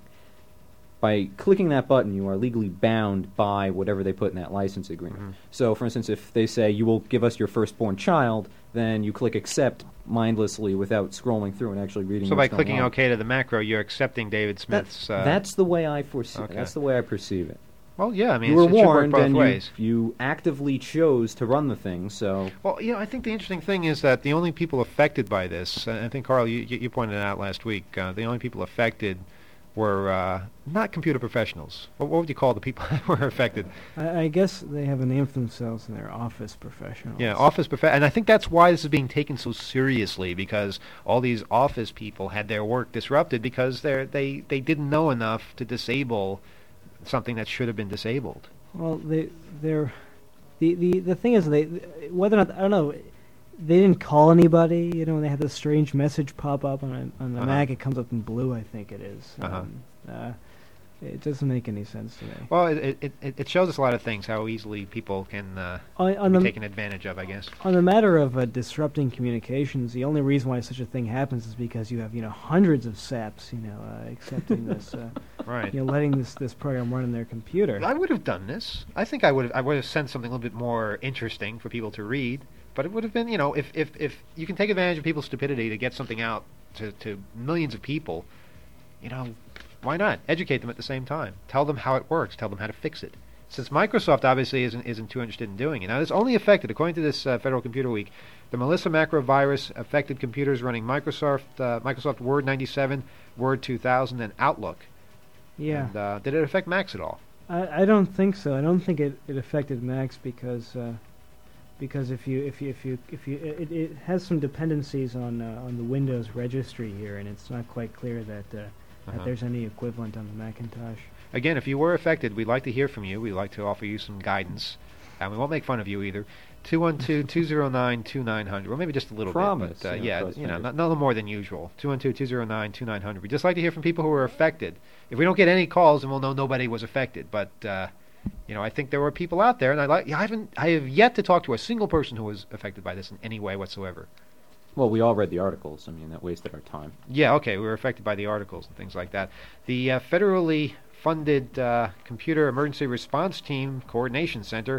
By clicking that button, you are legally bound by whatever they put in that license agreement. Mhm. So, for instance, if they say you will give us your firstborn child, then you click accept mindlessly without scrolling through and actually reading So by what's going clicking on. OK to the macro, you're accepting David That- Smith's... uh, that's the way I foresee. okay. That's the way I perceive it. well, yeah, I mean, You were it's, it should work warned, both and you, ways. you actively chose to run the thing. So Well, you know, I think the interesting thing is that the only people affected by this, and I think, Carl, you, you you pointed it out last week, uh, the only people affected were uh, not computer professionals. What, what would you call the people that were affected? I, I guess they have a name for themselves, and they're office professionals. Yeah, office prof- and I think that's why this is being taken so seriously, because all these office people had their work disrupted because they they they didn't know enough to disable something that should have been disabled. Well, they they're the the the thing is they whether or not I don't know. They didn't call anybody, you know. They had this strange message pop up on a, on the Uh-huh. Mac. It comes up in blue, I think it is. Uh-huh. Um, uh, it doesn't make any sense to me. Well, it it, it it shows us a lot of things, how easily people can uh, On, on be the taken advantage of, I guess. on the matter of uh, disrupting communications, the only reason why such a thing happens is because you have, you know, hundreds of saps, you know, uh, accepting this, uh, Right. you know, letting this this program run on their computer. I would have done this. I think I would have. I would have sent something a little bit more interesting for people to read. But it would have been, you know, if if if you can take advantage of people's stupidity to get something out to to millions of people, you know, why not educate them at the same time? Tell them how it works. Tell them how to fix it. Since Microsoft obviously isn't isn't too interested in doing it. Now, it's only affected, according to this uh, Federal Computer Week, the Melissa macro virus affected computers running Microsoft uh, Microsoft Word ninety-seven, Word two thousand, and Outlook. Yeah, And, uh, did it affect Macs at all? I, I don't think so. I don't think it, it affected Macs because uh, because if you if you if you if you it, it has some dependencies on uh, on the Windows registry here, and it's not quite clear that uh, Uh-huh. that there's any equivalent on the Macintosh. Again, if you were affected, we'd like to hear from you. We'd like to offer you some guidance. And we won't make fun of you either. two one two, two zero nine, two nine zero zero. Well, maybe just a little Promise, bit. But, uh, yeah, yeah, cross you know, fingers. not, not more than usual. two one two, two zero nine, two nine zero zero. We'd just like to hear from people who were affected. If we don't get any calls, then we'll know nobody was affected. But, uh, you know, I think there were people out there, and I like. I haven't. I have yet to talk to a single person who was affected by this in any way whatsoever. well, we all read the articles. I mean, that wasted our time. Yeah, okay, we were affected by the articles and things like that. The uh, federally funded uh, Computer Emergency Response Team Coordination Center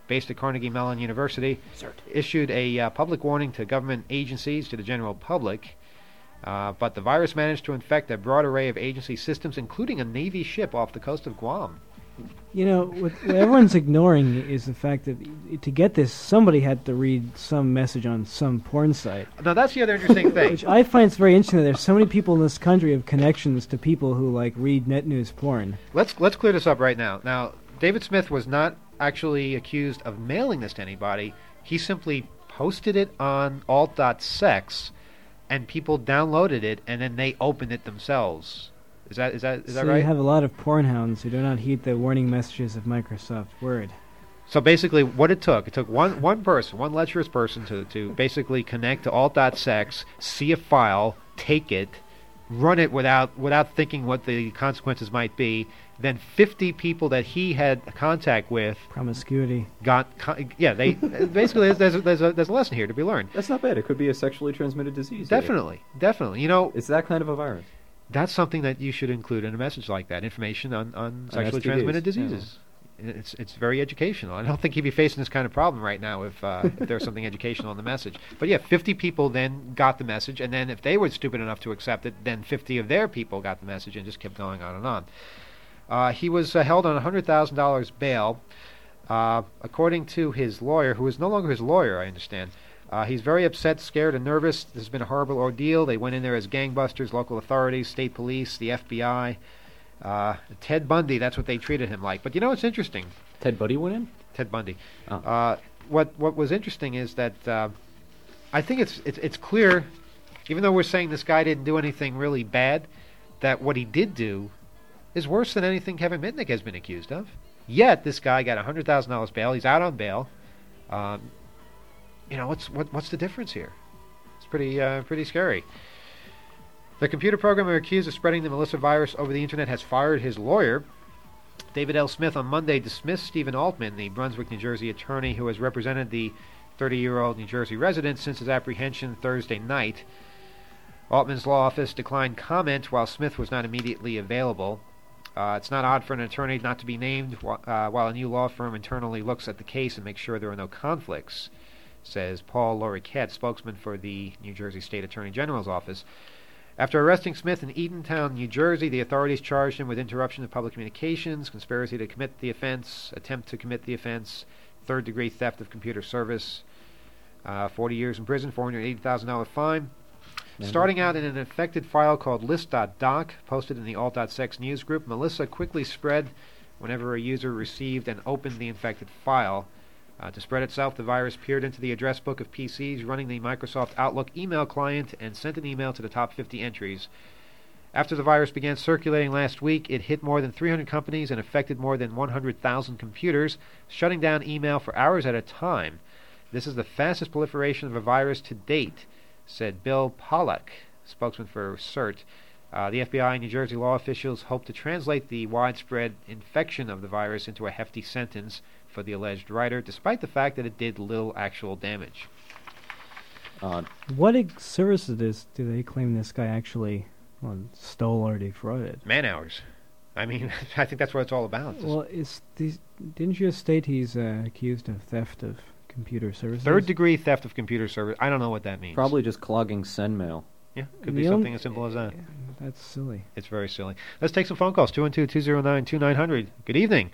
based at Carnegie Mellon University, Cert. issued a uh, public warning to government agencies, to the general public. Uh, but the virus managed to infect a broad array of agency systems, including a Navy ship off the coast of Guam. You know, what, what everyone's ignoring is the fact that i- to get this, somebody had to read some message on some porn site. Now, that's the other interesting thing. Which I find it's very interesting that there's so many people in this country who have connections to people who, like, read net news porn. Let's let's clear this up right now. Now, David Smith was not actually accused of mailing this to anybody. He simply posted it on alt dot sex, and people downloaded it, and then they opened it themselves. Is that is that is so that right? you have a lot of porn hounds who do not heed the warning messages of Microsoft Word. So basically, what it took, it took one one person, one lecherous person, to, to basically connect to alt dot sex, see a file, take it, run it without without thinking what the consequences might be. Then fifty people that he had contact with Promiscuity. got, con- yeah, they basically there's a, there's a there's a lesson here to be learned. That's not bad. It could be a sexually transmitted disease. Definitely, definitely. You know, It's that kind of a virus. that's something that you should include in a message like that. Information on, on sexually S T Ds, transmitted yeah. diseases. It's it's very educational. I don't think he'd be facing this kind of problem right now if uh, if there's something educational in the message. But yeah, fifty people then got the message, and then if they were stupid enough to accept it, then fifty of their people got the message, and just kept going on and on. Uh, he was uh, held on one hundred thousand dollars bail. Uh, according to his lawyer, who is no longer his lawyer, I understand. Uh, he's very upset, scared, and nervous. This has been a horrible ordeal. They went in there as gangbusters, local authorities, state police, the F B I. Uh, Ted Bundy, that's what they treated him like. But you know what's interesting? Ted Bundy went in? Ted Bundy. Oh. Uh, what what was interesting is that uh, I think it's, it's it's clear, even though we're saying this guy didn't do anything really bad, that what he did do is worse than anything Kevin Mitnick has been accused of. Yet this guy got one hundred thousand dollars bail. He's out on bail. Um, you know, what's what what's the difference here? It's pretty uh, pretty scary. The computer programmer accused of spreading the Melissa virus over the internet has fired his lawyer. David L. Smith on Monday dismissed Stephen Altman, the Brunswick, New Jersey attorney who has represented the thirty-year-old New Jersey resident since his apprehension Thursday night. Altman's law office declined comment while Smith was not immediately available. Uh, it's not odd for an attorney not to be named wh- uh, while a new law firm internally looks at the case and makes sure there are no conflicts, says Paul Loriquette, spokesman for the New Jersey State Attorney General's office. After arresting Smith in Eatontown, New Jersey, the authorities charged him with interruption of public communications, conspiracy to commit the offense, attempt to commit the offense, third-degree theft of computer service, uh, forty years in prison, four hundred eighty thousand dollars fine. Starting out in an infected file called list dot doc, posted in the alt dot sex news group, Melissa quickly spread whenever a user received and opened the infected file. Uh, to spread itself, the virus peered into the address book of P Cs running the Microsoft Outlook email client and sent an email to the top fifty entries. After the virus began circulating last week, it hit more than three hundred companies and affected more than one hundred thousand computers, shutting down email for hours at a time. This is the fastest proliferation of a virus to date, said Bill Pollack, spokesman for CERT. Uh, the F B I and New Jersey law officials hope to translate the widespread infection of the virus into a hefty sentence for the alleged writer, despite the fact that it did little actual damage. Uh, What ex- services do they claim this guy actually well, stole or defrauded? Man hours. I mean, I think that's what it's all about. Just Well, is these, didn't you state he's uh, accused of theft of computer services? third-degree theft of computer service. I don't know what that means. probably just clogging send mail. Yeah, could The be only- something as simple as that. That's silly. It's very silly. Let's take some phone calls. two one two, two zero nine, two nine zero zero. Good evening.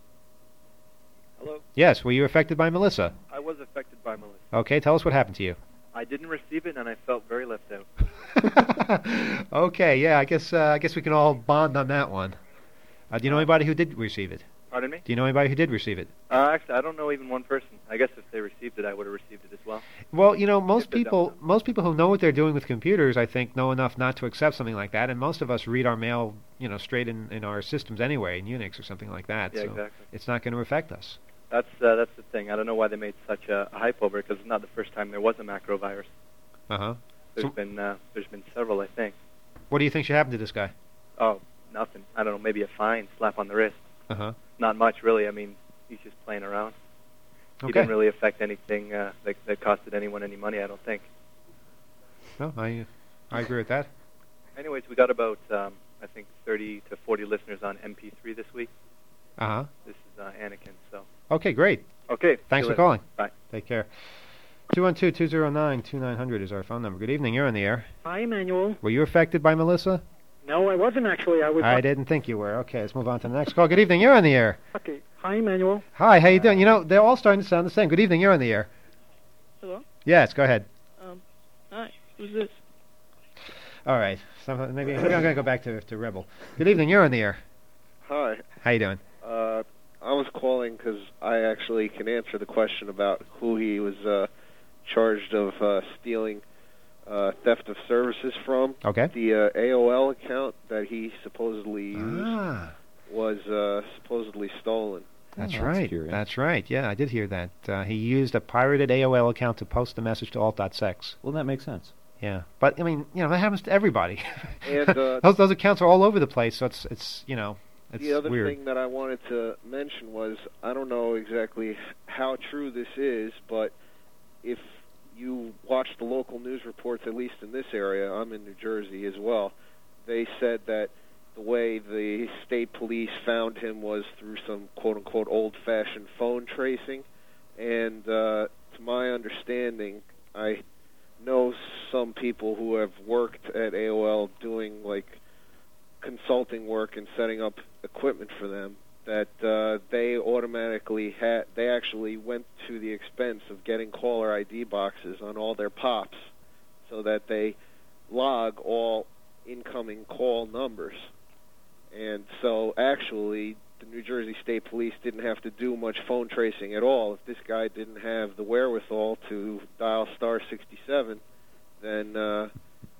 Hello. Yes, were you affected by Melissa? I was affected by Melissa. Okay, tell us what happened to you. I didn't receive it, and I felt very left out. Okay, yeah, I guess uh, I guess we can all bond on that one. Uh, do you know anybody who did receive it? Pardon me? Do you know anybody who did receive it? Uh, actually, I don't know even one person. I guess if they received it, I would have received it as well. Well, you know, most If they people don't. most people who know what they're doing with computers, I think, know enough not to accept something like that, and most of us read our mail, you know, straight in, in our systems anyway, in Unix or something like that. Yeah, so exactly. it's not going to affect us. That's uh, that's the thing. I don't know why they made such a, a hype over it, because it's not the first time there was a macro virus. Uh-huh. There's So- been uh, there's been several, I think. What do you think should happen to this guy? Oh, nothing. I don't know. Maybe a fine, slap on the wrist. Uh-huh. Not much, really. I mean, he's just playing around. He Okay. didn't really affect anything uh, that, that costed anyone any money, I don't think. No, I I agree with that. Anyways, we got about um, I think thirty to forty listeners on M P three this week. Uh-huh. This is uh, Anakin, so Okay, great. Okay. Thanks see for you calling. later. Bye. Take care. two one two, two zero nine, two nine zero zero is our phone number. Good evening. You're on the air. Hi, Emmanuel. Were you affected by Melissa? No, I wasn't actually. I was. I didn't think you were. Okay, let's move on to the next call. Good evening. You're on the air. Okay. Hi, Emmanuel. Hi, how you doing? You know, they're all starting to sound the same. Good evening. You're on the air. Hello? Yes, go ahead. Um, hi. Who's this? All right. So maybe, maybe I'm going to go back to, to Rebel. Good evening. You're on the air. Hi. How you doing? Uh, I was calling because I actually can answer the question about who he was uh, charged of uh, stealing uh, theft of services from. Okay. The uh, A O L account that he supposedly used Ah. was uh, supposedly stolen. That's Oh, that's right. curious. That's right. Yeah, I did hear that. Uh, he used a pirated A O L account to post a message to alt dot sex. Well, that makes sense. Yeah, but I mean, you know, that happens to everybody. And uh, those those accounts are all over the place, so it's it's you know, it's the other weird. thing that I wanted to mention was I don't know exactly how true this is, but if you watch the local news reports, at least in this area, I'm in New Jersey as well, they said that the way the state police found him was through some quote-unquote old-fashioned phone tracing. And uh, to my understanding, I know some people who have worked at A O L doing, like, consulting work and setting up equipment for them, that uh, they automatically had, they actually went to the expense of getting caller I D boxes on all their pops so that they log all incoming call numbers. And so actually the New Jersey State Police didn't have to do much phone tracing at all. If this guy didn't have the wherewithal to dial star sixty-seven, then uh,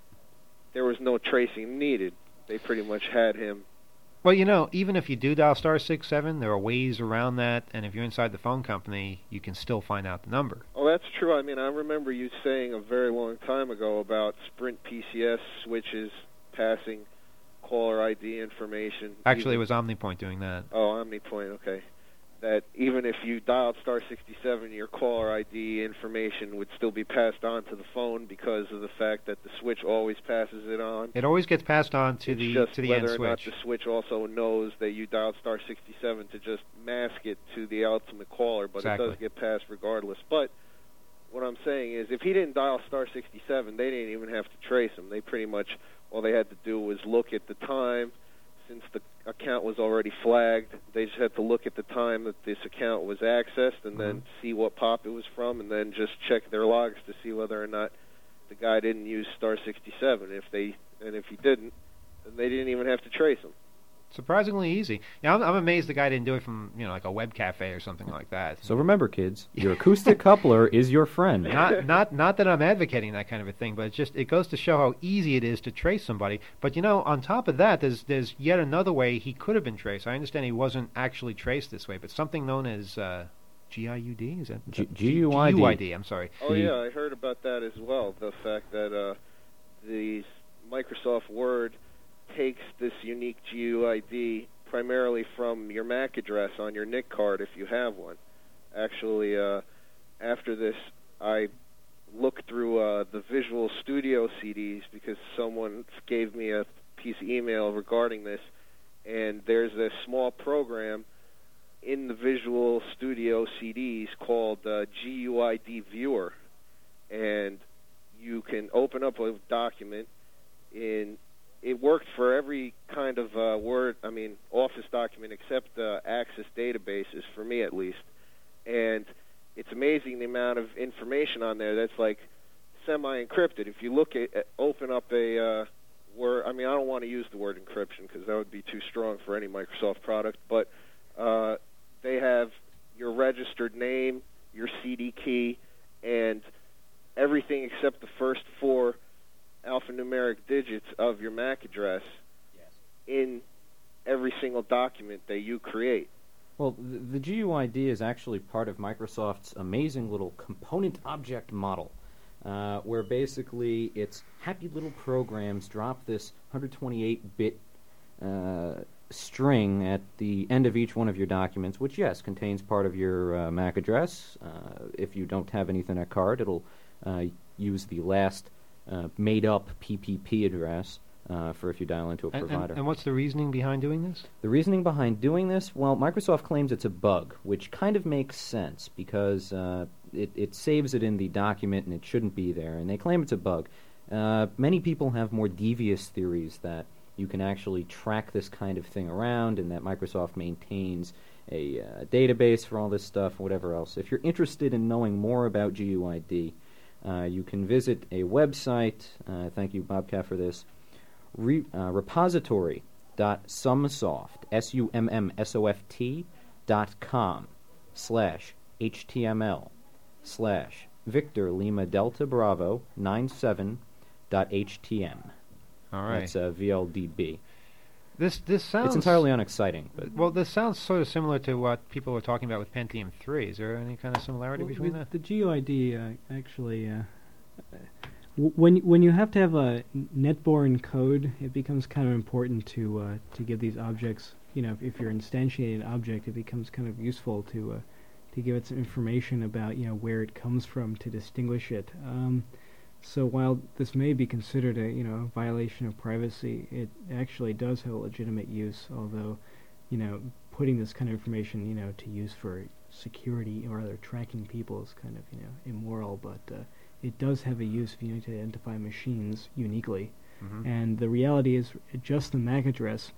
there was no tracing needed. They pretty much had him. Well, you know, even if you do dial star six seven, there are ways around that, and if you're inside the phone company, you can still find out the number. Oh, that's true. I mean, I remember you saying a very long time ago about Sprint P C S switches passing caller I D information. Actually, it even, was OmniPoint doing that. Oh, OmniPoint, okay. That even if you dialed star sixty-seven, your caller I D information would still be passed on to the phone because of the fact that the switch always passes it on. It always gets passed on to It's the just to the whether end or not switch. the switch also knows that you dialed star sixty-seven to just mask it to the ultimate caller, but Exactly. it does get passed regardless. But what I'm saying is, if he didn't dial star sixty-seven, they didn't even have to trace him. They pretty much, all they had to do was look at the time. Since the account was already flagged, they just had to look at the time that this account was accessed and then see what pop it was from, and then just check their logs to see whether or not the guy didn't use star sixty-seven. If they and if he didn't, then they didn't even have to trace him. Surprisingly easy. Yeah, I'm, I'm amazed the guy didn't do it from, you know, like a web cafe or something like that. So remember, kids, your acoustic coupler is your friend. Not, not, not that I'm advocating that kind of a thing, but it just it goes to show how easy it is to trace somebody. But you know, on top of that, there's there's yet another way he could have been traced. I understand he wasn't actually traced this way, but something known as uh, G I U D is that G- G U I D. G U I D. I'm sorry. Oh yeah, I heard about that as well. The fact that uh, the Microsoft Word takes this unique G U I D primarily from your M A C address on your N I C card if you have one. Actually, uh, after this, I looked through uh, the Visual Studio C Ds because someone gave me a piece of email regarding this, and there's a small program in the Visual Studio C Ds called uh, G U I D Viewer, and you can open up a document in. It worked for every kind of uh, Word, I mean, Office document except uh, Access databases, for me at least. And it's amazing the amount of information on there that's like semi-encrypted. If you look at, open up a uh, Word, I mean, I don't want to use the word encryption because that would be too strong for any Microsoft product, but uh, they have your registered name, your C D key, and everything except the first four alphanumeric digits of your M A C address yes. in every single document that you create. Well, the, the G U I D is actually part of Microsoft's amazing little component object model, uh, where basically its happy little programs drop this one hundred twenty-eight bit uh, string at the end of each one of your documents, which, yes, contains part of your uh, M A C address. Uh, if you don't have an Ethernet card, it'll uh, use the last Uh, made-up P P P address, uh, for if you dial into a And, provider. and, and what's the reasoning behind doing this? The reasoning behind doing this, well, Microsoft claims it's a bug, which kind of makes sense because uh, it, it saves it in the document and it shouldn't be there, and they claim it's a bug. Uh, many people have more devious theories that you can actually track this kind of thing around and that Microsoft maintains a uh, database for all this stuff, whatever else. If you're interested in knowing more about G U I D, uh, you can visit a website, uh, thank you, Bobcat, for this, re, uh, repository.sumsoft, S U M M S O F T, dot com, slash HTML, slash Victor Lima Delta Bravo ninety-seven dot H T M. All right. That's uh, V L D B. This this sounds... It's entirely unexciting. But well, this sounds sort of similar to what people were talking about with Pentium three. Is there any kind of similarity Well, between the, that? the G U I D uh, actually, uh, w- when when you have to have a net-born code, it becomes kind of important to uh, to give these objects. You know, if, if you're instantiating an object, it becomes kind of useful to uh, to give it some information about you know where it comes from to distinguish it. Um, So while this may be considered a you know violation of privacy, it actually does have a legitimate use. Although, you know, putting this kind of information you know to use for security or other tracking people is kind of you know immoral. But uh, it does have a use if you need to identify machines uniquely. Mhm. And the reality is, just the M A C address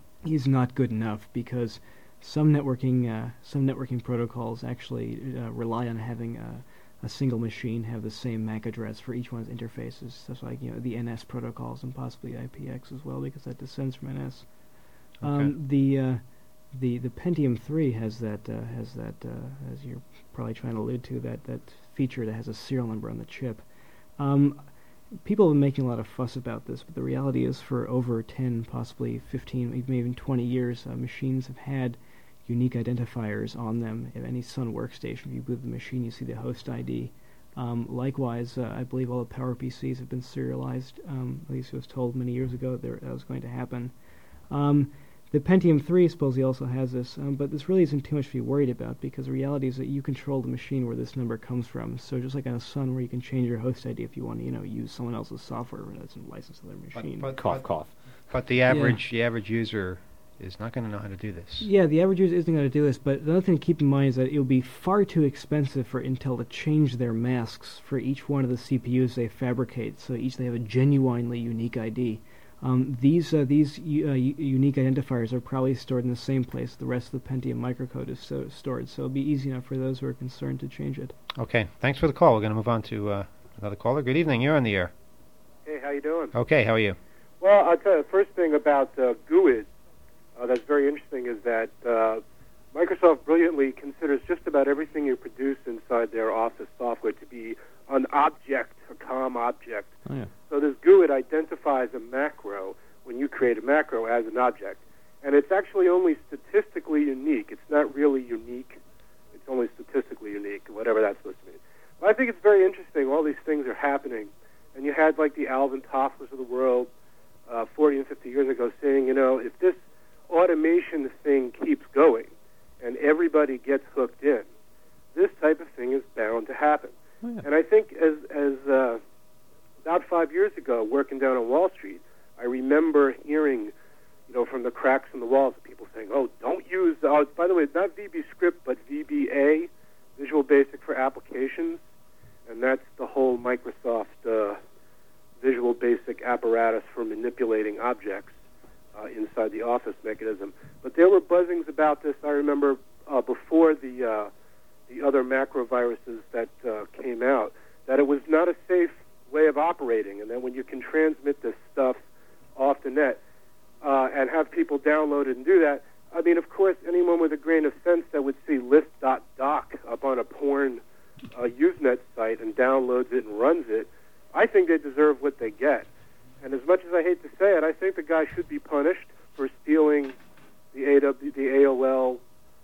is not good enough because some networking uh, some networking protocols actually uh, rely on having a a single machine have the same M A C address for each one's interfaces. That's like you know the N S protocols and possibly I P X as well, because that descends from N S. Okay. Um, the uh, the the Pentium three has that uh, has that uh, as you're probably trying to allude to that that feature that has a serial number on the chip. Um, people have been making a lot of fuss about this, but the reality is, for over ten, possibly fifteen, even even twenty years, uh, machines have had unique identifiers on them. If any Sun workstation, if you boot the machine, you see the host I D. Um, likewise, uh, I believe all the PowerPCs have been serialized. Um, at least it was told many years ago that there, that was going to happen. Um, the Pentium three supposedly also has this, um, but this really isn't too much to be worried about because the reality is that you control the machine where this number comes from. So just like on a Sun, where you can change your host I D if you want to, you know, use someone else's software that doesn't license to their machine. But, but, cough, but, cough. But the average the average user is not going to know how to do this. Yeah, the average user isn't going to do this, but another thing to keep in mind is that it will be far too expensive for Intel to change their masks for each one of the C P Us they fabricate, so each they have a genuinely unique I D. Um, these uh, these uh, unique identifiers are probably stored in the same place the rest of the Pentium microcode is so stored, so it'll be easy enough for those who are concerned to change it. Okay, thanks for the call. We're going to move on to uh, another caller. Good evening, you're on the air. Hey, how you doing? Okay, how are you? Well, I'll tell you, the first thing about uh, G U I D uh, that's very interesting is that uh, Microsoft brilliantly considers just about everything you produce inside their Office software to be an object, a COM object. Oh, yeah. So this G U I D identifies a macro when you create a macro as an object. And it's actually only statistically unique. It's not really unique. It's only statistically unique, whatever that's supposed to mean. But I think it's very interesting. All these things are happening. And you had like the Alvin Tofflers of the world uh, forty and fifty years ago saying, you know, if this automation thing keeps going and everybody gets hooked in, this type of thing is bound to happen. Oh, yeah. And I think as, as uh, about five years ago, working down on Wall Street, I remember hearing, you know, from the cracks in the walls, people saying, oh, don't use, uh, by the way, not V B Script, but V B A, Visual Basic for Applications, and that's the whole Microsoft uh, Visual Basic apparatus for manipulating objects uh, inside the Office mechanism. But there were buzzings about this, I remember, uh, before the uh, the other macro viruses that uh, came out, that it was not a safe way of operating, and that when you can transmit this stuff off the net uh, and have people download it and do that, I mean, of course, anyone with a grain of sense that would see list dot doc up on a porn uh, Usenet site and downloads it and runs it, I think they deserve what they get. And as much as I hate to say it, I think the guy should be punished for stealing the A W, the A O L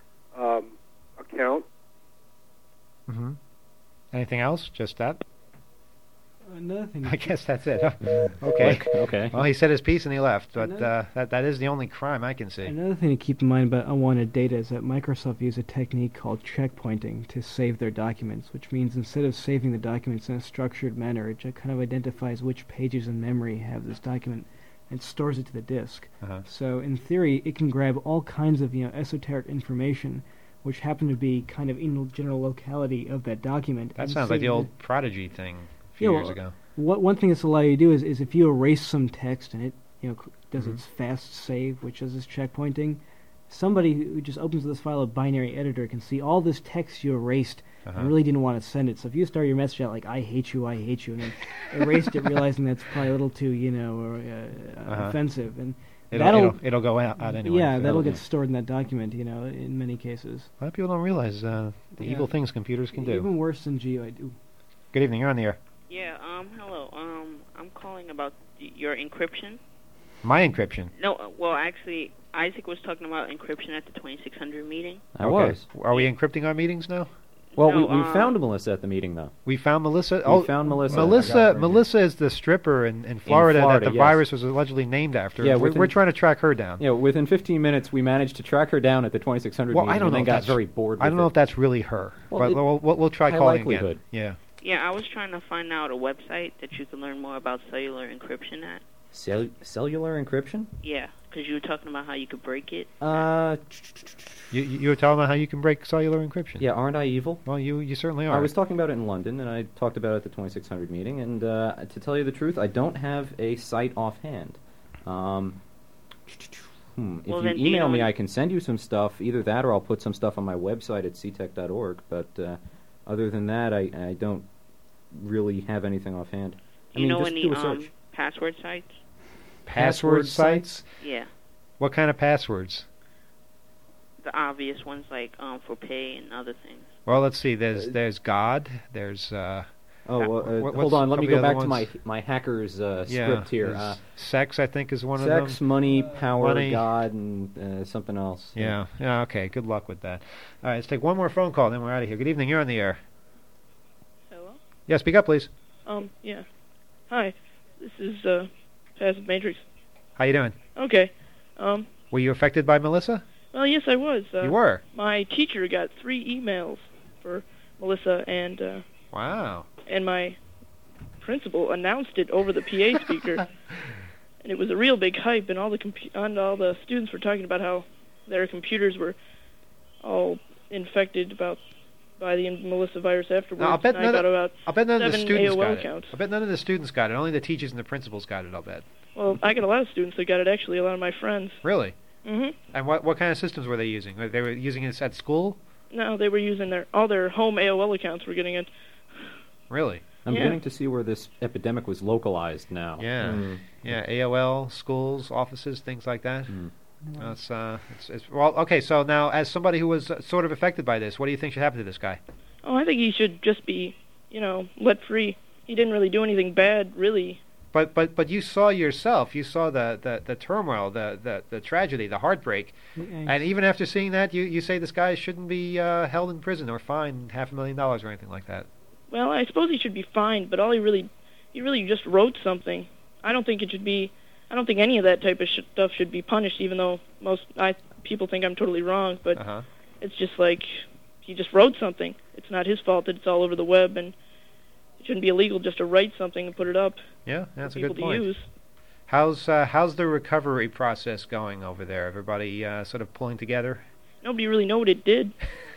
um, account. Mm-hmm. Anything else? Just that? Another thing. I guess that's it. Huh? Okay. Like, okay. Well, he said his piece and he left, but Another- uh, that that is the only crime I can see. Another thing to keep in mind about unwanted data is that Microsoft uses a technique called checkpointing to save their documents, which means instead of saving the documents in a structured manner, it just kind of identifies which pages in memory have this document, and stores it to the disk. Uh-huh. So in theory, it can grab all kinds of you know esoteric information, which happen to be kind of in the general locality of that document. That and sounds like the save it- old Prodigy thing a few Yeah, years well, ago. What one thing this will allow you to do is, is if you erase some text and it you know c- does Mhm. its fast save, which is this checkpointing, somebody who just opens this file of binary editor can see all this text you erased Uh-huh. and really didn't want to send it. So if you start your message out like "I hate you, I hate you," and then erased it, realizing that's probably a little too you know or, uh, Uh-huh. offensive, and It'll, that'll it'll, it'll go out, out anyway. yeah, so- that'll get stored in that document. You know, in many cases. A lot of people don't realize uh, the Yeah. evil things computers can do. Even worse than G U I D. Good evening. You're on the air. Yeah, um, hello. Um, I'm calling about y- your encryption. My encryption. No, uh, well, actually, Isaac was talking about encryption at the twenty-six hundred meeting. I Okay. was. Are we encrypting our meetings now? Well, No, we, we uh, found Melissa at the meeting, though. We found Melissa. We oh, found Melissa. I got Melissa. it right Melissa is the stripper in, in Florida, Florida, that the yes. virus was allegedly named after. Yeah, we're, within- we're trying to track her down. Yeah, within fifteen minutes, we managed to track her down at the twenty-six hundred Well, meeting I don't and know then if got that's- very bored with I don't know it. if that's really her, Well, but it- we'll, we'll, we'll try high calling likelihood. again. Yeah. Yeah, I was trying to find out a website that you can learn more about cellular encryption at. Cell- cellular encryption? Yeah, because you were talking about how you could break it. Uh, You, you were telling me how you can break cellular encryption. yeah, aren't I evil? Well, you you certainly are. I was talking about it in London, and I talked about it at the twenty-six hundred meeting, and uh, to tell you the truth, I don't have a site offhand. Um, hmm, if Well, you then do you email know me, when- I can send you some stuff, either that or I'll put some stuff on my website at c tech dot org, but uh, other than that, I, I don't really have anything offhand. I Do you mean, know just any do a um, search. password sites? Password sites? Yeah, What kind of passwords? the obvious ones like um, for pay and other things. Well, let's see. There's there's God. There's uh. Oh, well, uh, what- what's hold on. Let me some of go the back other to my ones? my hacker's uh, Yeah, script here. there's Uh, sex, I think, is one of sex, them. money, power, Money. God, and uh, something else. Yeah. Yeah. Okay. Good luck with that. All right. Let's take one more phone call, then we're out of here. Good evening. You're on the air. Hello? Yeah. Speak up, please. Um, yeah. Hi, this is uh, Passive Matrix. How you doing? Okay. Um, Were you affected by Melissa? well, yes, I was. Uh, You were? My teacher got three emails for Melissa, and uh, Wow. and my principal announced it over the P A speaker, and it was a real big hype, and all the compu- and all the students were talking about how their computers were all infected about by the Melissa virus afterwards. No, I'll bet and I none got of, about I'll bet none of the seven students A O L got it. accounts. I bet none of the students got it. Only the teachers and the principals got it. I'll bet. Well, I got a lot of students that got it. Actually, a lot of my friends. Really? Mhm. And what what kind of systems were they using? They were using it at school? No, they were using their all their home A O L accounts were getting it. Really? I'm Yeah. beginning to see where this epidemic was localized now. Yeah. Mm. Yeah. A O L, schools, offices, things like that. Mm. That's uh. It's, it's well. Okay. So now, as somebody who was uh, sort of affected by this, what do you think should happen to this guy? Oh, I think he should just be, you know, let free. He didn't really do anything bad, really. But but but you saw yourself. You saw the the, the turmoil, the, the the tragedy, the heartbreak. And even after seeing that, you, you say this guy shouldn't be uh, held in prison or fined half a million dollars or anything like that. Well, I suppose he should be fined, but all he really, he really just wrote something. I don't think it should be. I don't think any of that type of sh- stuff should be punished, even though most I people think I'm totally wrong. But Uh-huh. it's just like he just wrote something. It's not his fault that it's all over the web, and it shouldn't be illegal just to write something and put it up. Yeah, that's for a people good point. to use. How's uh, how's the recovery process going over there? Everybody uh, sort of pulling together? Nobody really know what it did.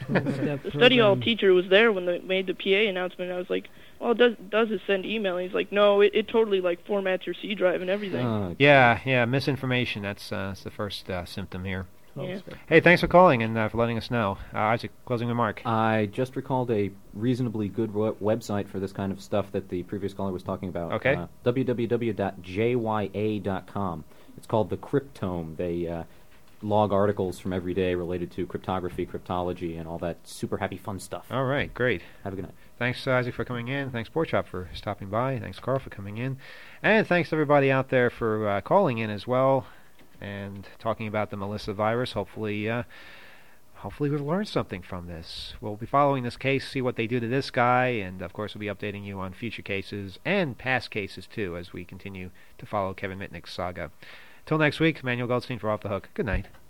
The study hall teacher was there when they made the P A announcement. I was like, "Well, it does does it send email?" And he's like, "No, it, it totally like formats your C drive and everything." Yeah, yeah, misinformation. That's uh, that's the first uh, symptom here. Yeah. Hey, thanks for calling and uh, for letting us know. Uh, Isaac, closing remark. I just recalled a reasonably good w- website for this kind of stuff that the previous caller was talking about. Okay. Uh, w w w dot j y a dot com. It's called the Cryptome. They uh, log articles from every day related to cryptography, cryptology, and all that super happy fun stuff. All right, great. Have a good night. Thanks, uh, Isaac, for coming in. Thanks, Pork Chop, for stopping by. Thanks, Carl, for coming in. And thanks, everybody out there, for uh, calling in as well and talking about the Melissa virus. Hopefully, uh, hopefully we've learned something from this. We'll be following this case, see what they do to this guy, and, of course, we'll be updating you on future cases and past cases, too, as we continue to follow Kevin Mitnick's saga. Till next week, Manuel Goldstein for Off the Hook. Good night.